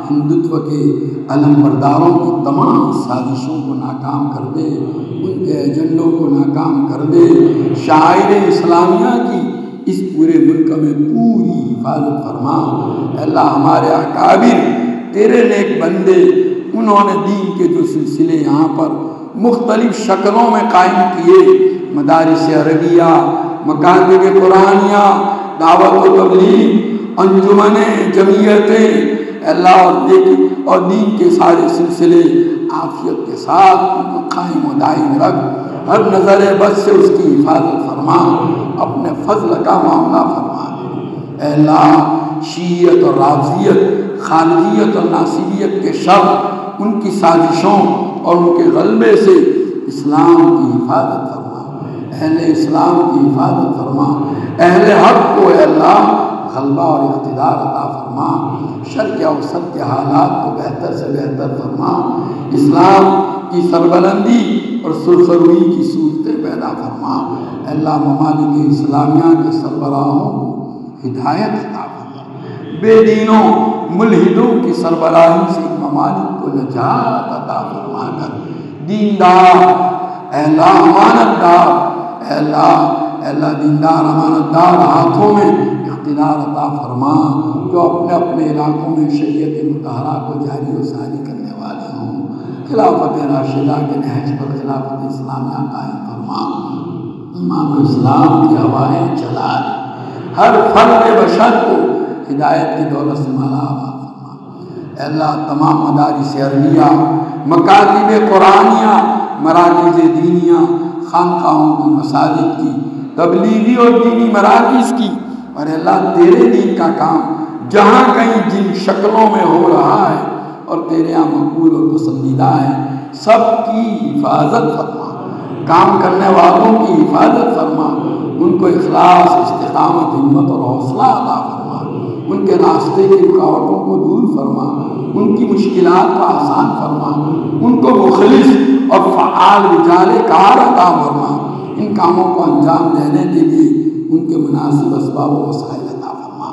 ہندوتو کے علم برداروں کی تمام سازشوں کو ناکام کر دے، ان کے ایجنڈوں کو ناکام کر دے، شاعر اسلامیہ کی اس پورے ملک میں پوری حفاظت فرما۔ اے اللہ ہمارے اکابر تیرے نیک بندے، انہوں نے دین کے جو سلسلے یہاں پر مختلف شکلوں میں قائم کیے، مدارس عربیہ، مکاتب قرآنیہ، دعوت و تبلیغ، انجمنیں، جمعیتیں، اللہ اور دین اور دین کے سارے سلسلے عافیت کے ساتھ ان کو قائم و دائم رکھ، ہر نظر بد سے اس کی حفاظت فرما، اپنے فضل کا معاملہ فرما۔ اے اللہ شیعیت اور رافضیت، خارجیت اور ناصریت کے شر، ان کی سازشوں اور ان کے غلبے سے اسلام کی حفاظت فرما، اہل اسلام کی حفاظت فرما، اہل حق کو اے اللہ غلبہ اور اقتدار عطا فرما، شرق اوسط کے حالات کو بہتر سے بہتر فرما، اسلام کی سربلندی اور سرخروئی کی صورتیں پیدا فرما۔ اے اللہ ممالک اسلامیہ کے سربراہوں کو ہدایت عطا فرما، بے دینوں ملحدوں کی سربراہی سے ان ممالک کو نجات عطا فرما کر دیندار اے اللہ امانت دار اے اللہ اے اللہ دیندار امانت دار ہاتھوں میں اقتدار عطا فرما، جو اپنے اپنے علاقوں میں شریعت مطہرہ کو جاری و ساری کرنے والے ہوں، خلافت راشدہ کے نہج پر خلافت اسلامیہ قائم فرما، ایمان و اسلام کی ہوائیں چلا دے، ہر فرد بشر کو ہدایت کی دولت سے مالا مال فرما۔ اے اللہ تمام مدارس عربیہ، مکاتب قرآنیہ، مراکز دینیہ، خانقاہوں کی، مساجد کی، تبلیغی اور دینی مراکز کی، اور اللہ تیرے دین کا کام جہاں کہیں جن شکلوں میں ہو رہا ہے اور تیرے یہاں مقبول اور پسندیدہ ہے، سب کی حفاظت فرما، کام کرنے والوں کی حفاظت فرما، ان کو اخلاص، استقامت، ہمت اور حوصلہ عطا فرما، ان کے راستے کی رکاوٹوں کو دور فرما، ان کی مشکلات کو آسان فرما، ان کو مخلص اور فعال رجال کار عطا فرما، ان کاموں کو انجام دینے کے لیے ان کے مناسب اسباب و وسائل عطا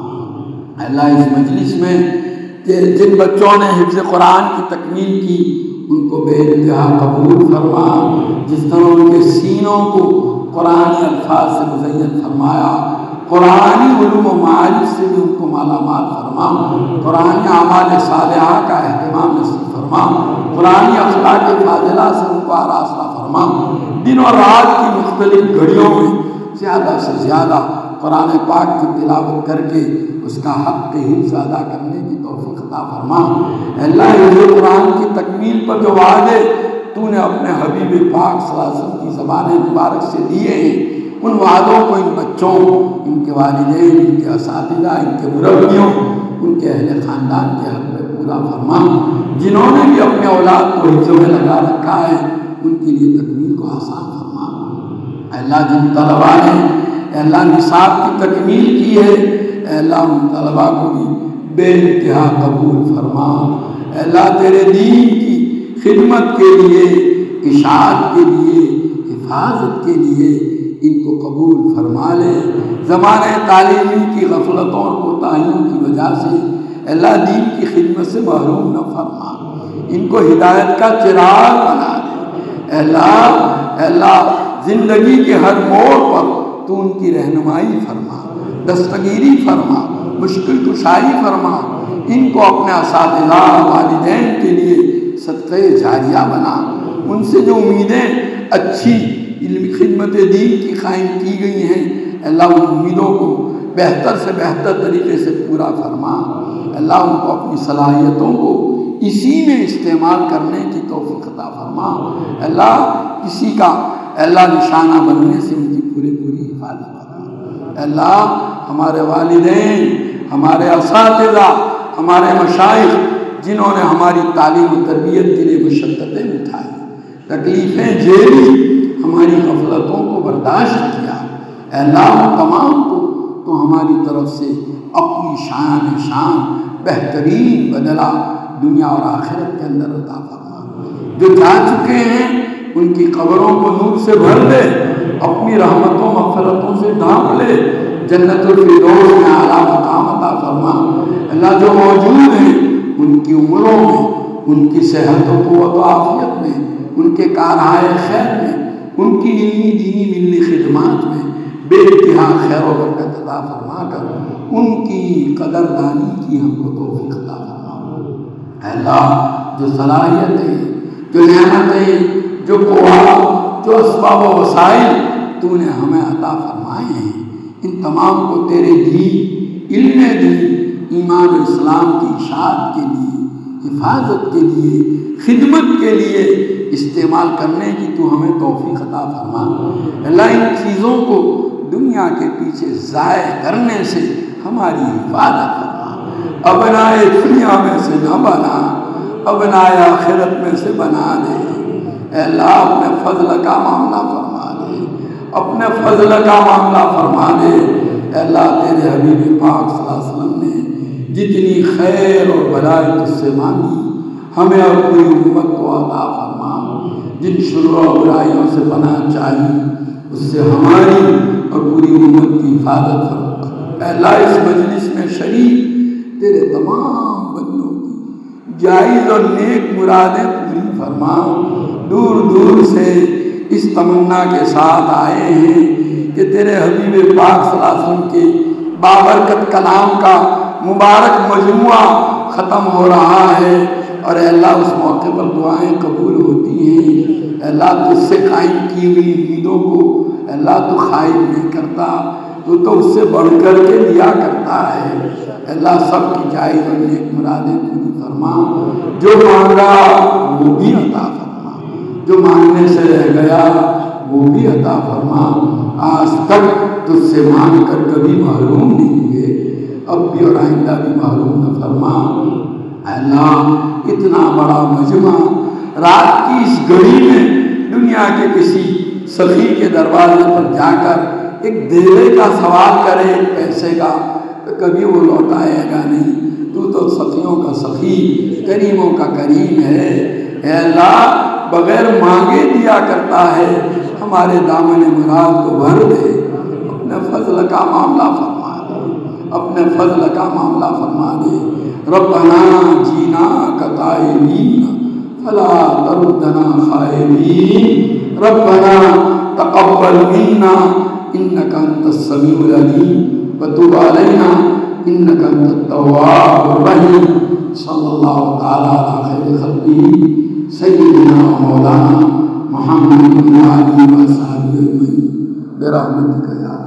فرما۔ اللہ اس مجلس میں کہ جن بچوں نے حفظ قرآن کی تکمیل کی ان کو بے انتہا قبول فرما، جس طرح ان کے سینوں کو قرآنی الفاظ سے مزین فرمایا، قرآنی علوم و معارف سے بھی ان کو مالا مال فرما، قرآنی اعمال صالحہ کا اہتمام نصیب فرما، قرآنی اخلاق فاضلہ سے ان کو آراستہ فرما، دن اور رات کی مختلف گھڑیوں میں زیادہ سے زیادہ قرآن پاک کی تلاوت کر کے اس کا حق حفظ ادا کرنے کی توفیق عطا فرما۔ اللہ یہ قرآن کی تکمیل پر جو وعدے تو نے اپنے حبیب پاک صلی اللہ علیہ وسلم کی زبان مبارک سے دیے ہیں، ان وعدوں کو ان بچوں، ان کے والدین، ان کے اساتذہ، ان کے مربیوں، ان کے اہل خاندان کے حق میں پورا فرما۔ جنہوں نے بھی اپنے اولاد کو حفظ میں لگا رکھا ہے ان کے لیے تکمیل کو آسان فرما۔ اے اللہ جن طلباء نے اے اللہ نصاب کی تکمیل کی ہے، اے اللہ ان طلباء کو بھی بے انتہا قبول فرما۔ اے اللہ تیرے دین کی خدمت کے لیے، اشاعت کے لیے، حفاظت کے لیے ان کو قبول فرما لے۔ زمانہ تعلیمی کی غفلتوں اور کوتاہیوں کی وجہ سے اے اللہ دین کی خدمت سے محروم نہ فرما، ان کو ہدایت کا چراغ بنا دے۔ اے اللہ اے اللہ زندگی کے ہر موڑ پر تو ان کی رہنمائی فرما، دستگیری فرما، مشکل کشائی فرما، ان کو اپنے اساتذہ والدین کے لیے صدقہ جاریہ بنا، ان سے جو امیدیں اچھی علم خدمت دین کی قائم کی گئی ہیں اللہ ان امیدوں کو بہتر سے بہتر طریقے سے پورا فرما۔ اللہ ان کو اپنی صلاحیتوں کو اسی میں استعمال کرنے کی توفیق عطا فرما۔ اللہ کسی کا اللہ نشانہ بننے سے ان کی پوری پوری حفاظت فرما۔ اللہ ہمارے والدین، ہمارے اساتذہ، ہمارے مشائخ جنہوں نے ہماری تعلیم و تربیت کے لیے مشقتیں اٹھائی، تکلیفیں جھیلی، ہماری غفلتوں کو برداشت کیا، اے اللہ تمام کو تو ہماری طرف سے اپنی شان شان بہترین بدلہ دنیا اور آخرت کے اندر عطا فرما۔ جو جا چکے ہیں ان کی قبروں کو نور سے بھر دے، اپنی رحمتوں مغفرتوں سے ڈھانپ لے، جنت الفردوس میں اعلیٰ مقام عطا فرما۔ اللہ جو موجود ہیں ان کی عمروں میں، ان کی صحت و قوت و عافیت میں، ان کے کارہائے خیر میں، ان کی علمی دینی ملی خدمات میں بے انتہا خیر و برکت عطا فرما کر ان کی قدردانی کی ہم کو توفیق عطا فرما۔ اے اللہ، جو صلاحیتیں، جو نعمتیں، جو قوت، جو اسباب و وسائل تو نے ہمیں عطا فرمائے ہیں، ان تمام کو تیرے دین، علم دین، ایمان و اسلام کی اشاعت کے لیے، حفاظت کے لیے، خدمت کے لیے استعمال کرنے کی تو ہمیں توفیق عطا فرما۔ اللہ، ان چیزوں کو دنیا کے پیچھے ضائع کرنے سے ہماری حفاظت فرما۔ ابنائے دنیا میں سے نہ بنا، ابنائے آخرت میں سے بنا دے۔ اے اللہ، اپنے فضل کا معاملہ فرما دے، اپنے فضل کا معاملہ فرما دے۔ اے اللہ، تیرے حبیب پاک صلی اللہ علیہ وسلم نے جتنی خیر اور بھلائی تجھ سے مانگی، ہمیں اور پوری امت کو عطا فرما۔ جن شرور و برائیوں سے پناہ چاہیے، اس سے ہماری اور پوری امت کی حفاظت فرما۔ اے اللہ، اس مجلس میں شریک تیرے تمام بندوں کی جائز اور نیک مرادیں پوری فرما۔ دور دور سے اس تمنا کے ساتھ آئے ہیں کہ تیرے حبیب پاک صلی اللہ علیہ وسلم کے بابرکت کلام کا مبارک مجموعہ ختم ہو رہا ہے، اور اے اللہ، اس موقع پر دعائیں قبول ہوتی ہیں۔ اے اللہ، تجھ سے قائم کی ہوئی امیدوں کو اے اللہ تو خائب نہیں کرتا، تو تو اس سے بڑھ کر کے دیا کرتا ہے۔ اے اللہ، سب کی جائز اور نیک مرادیں پوری فرما۔ جو مانگا وہ بھی عطا فرما، جو مانگنے سے رہ گیا وہ بھی عطا فرما۔ آج تک تجھ سے مانگ کر کبھی محروم نہیں ہوئے، اب بھی اور آئندہ بھی محروم نہ فرما۔ اے اللہ، اتنا بڑا مجمع رات کی اس گھڑی میں دنیا کے کسی سخی کے دروازے پر جا کر ایک دیوے کا سوال کرے پیسے کا تو کبھی وہ لوٹائے گا نہیں۔ تو تو سخیوں کا سخی، کریموں کا کریم ہے۔ اے اللہ، بغیر مانگے دیا کرتا ہے، ہمارے دامن مراد کو بھر دے، اپنے فضل کا معاملہ فرما دے، اپنے فضل کا معاملہ فرما دے۔ ربنا جینا کتائبین فلا تردنا خائبین، ربنا تقبل منا انک انت السمیع العلیم وتب علینا انک انت التواب الرحیم۔ صلی اللہ تعالی علی خیر خلقہ سیدنا مولانا محمد علی و صحبہ اجمعین برحمتک یا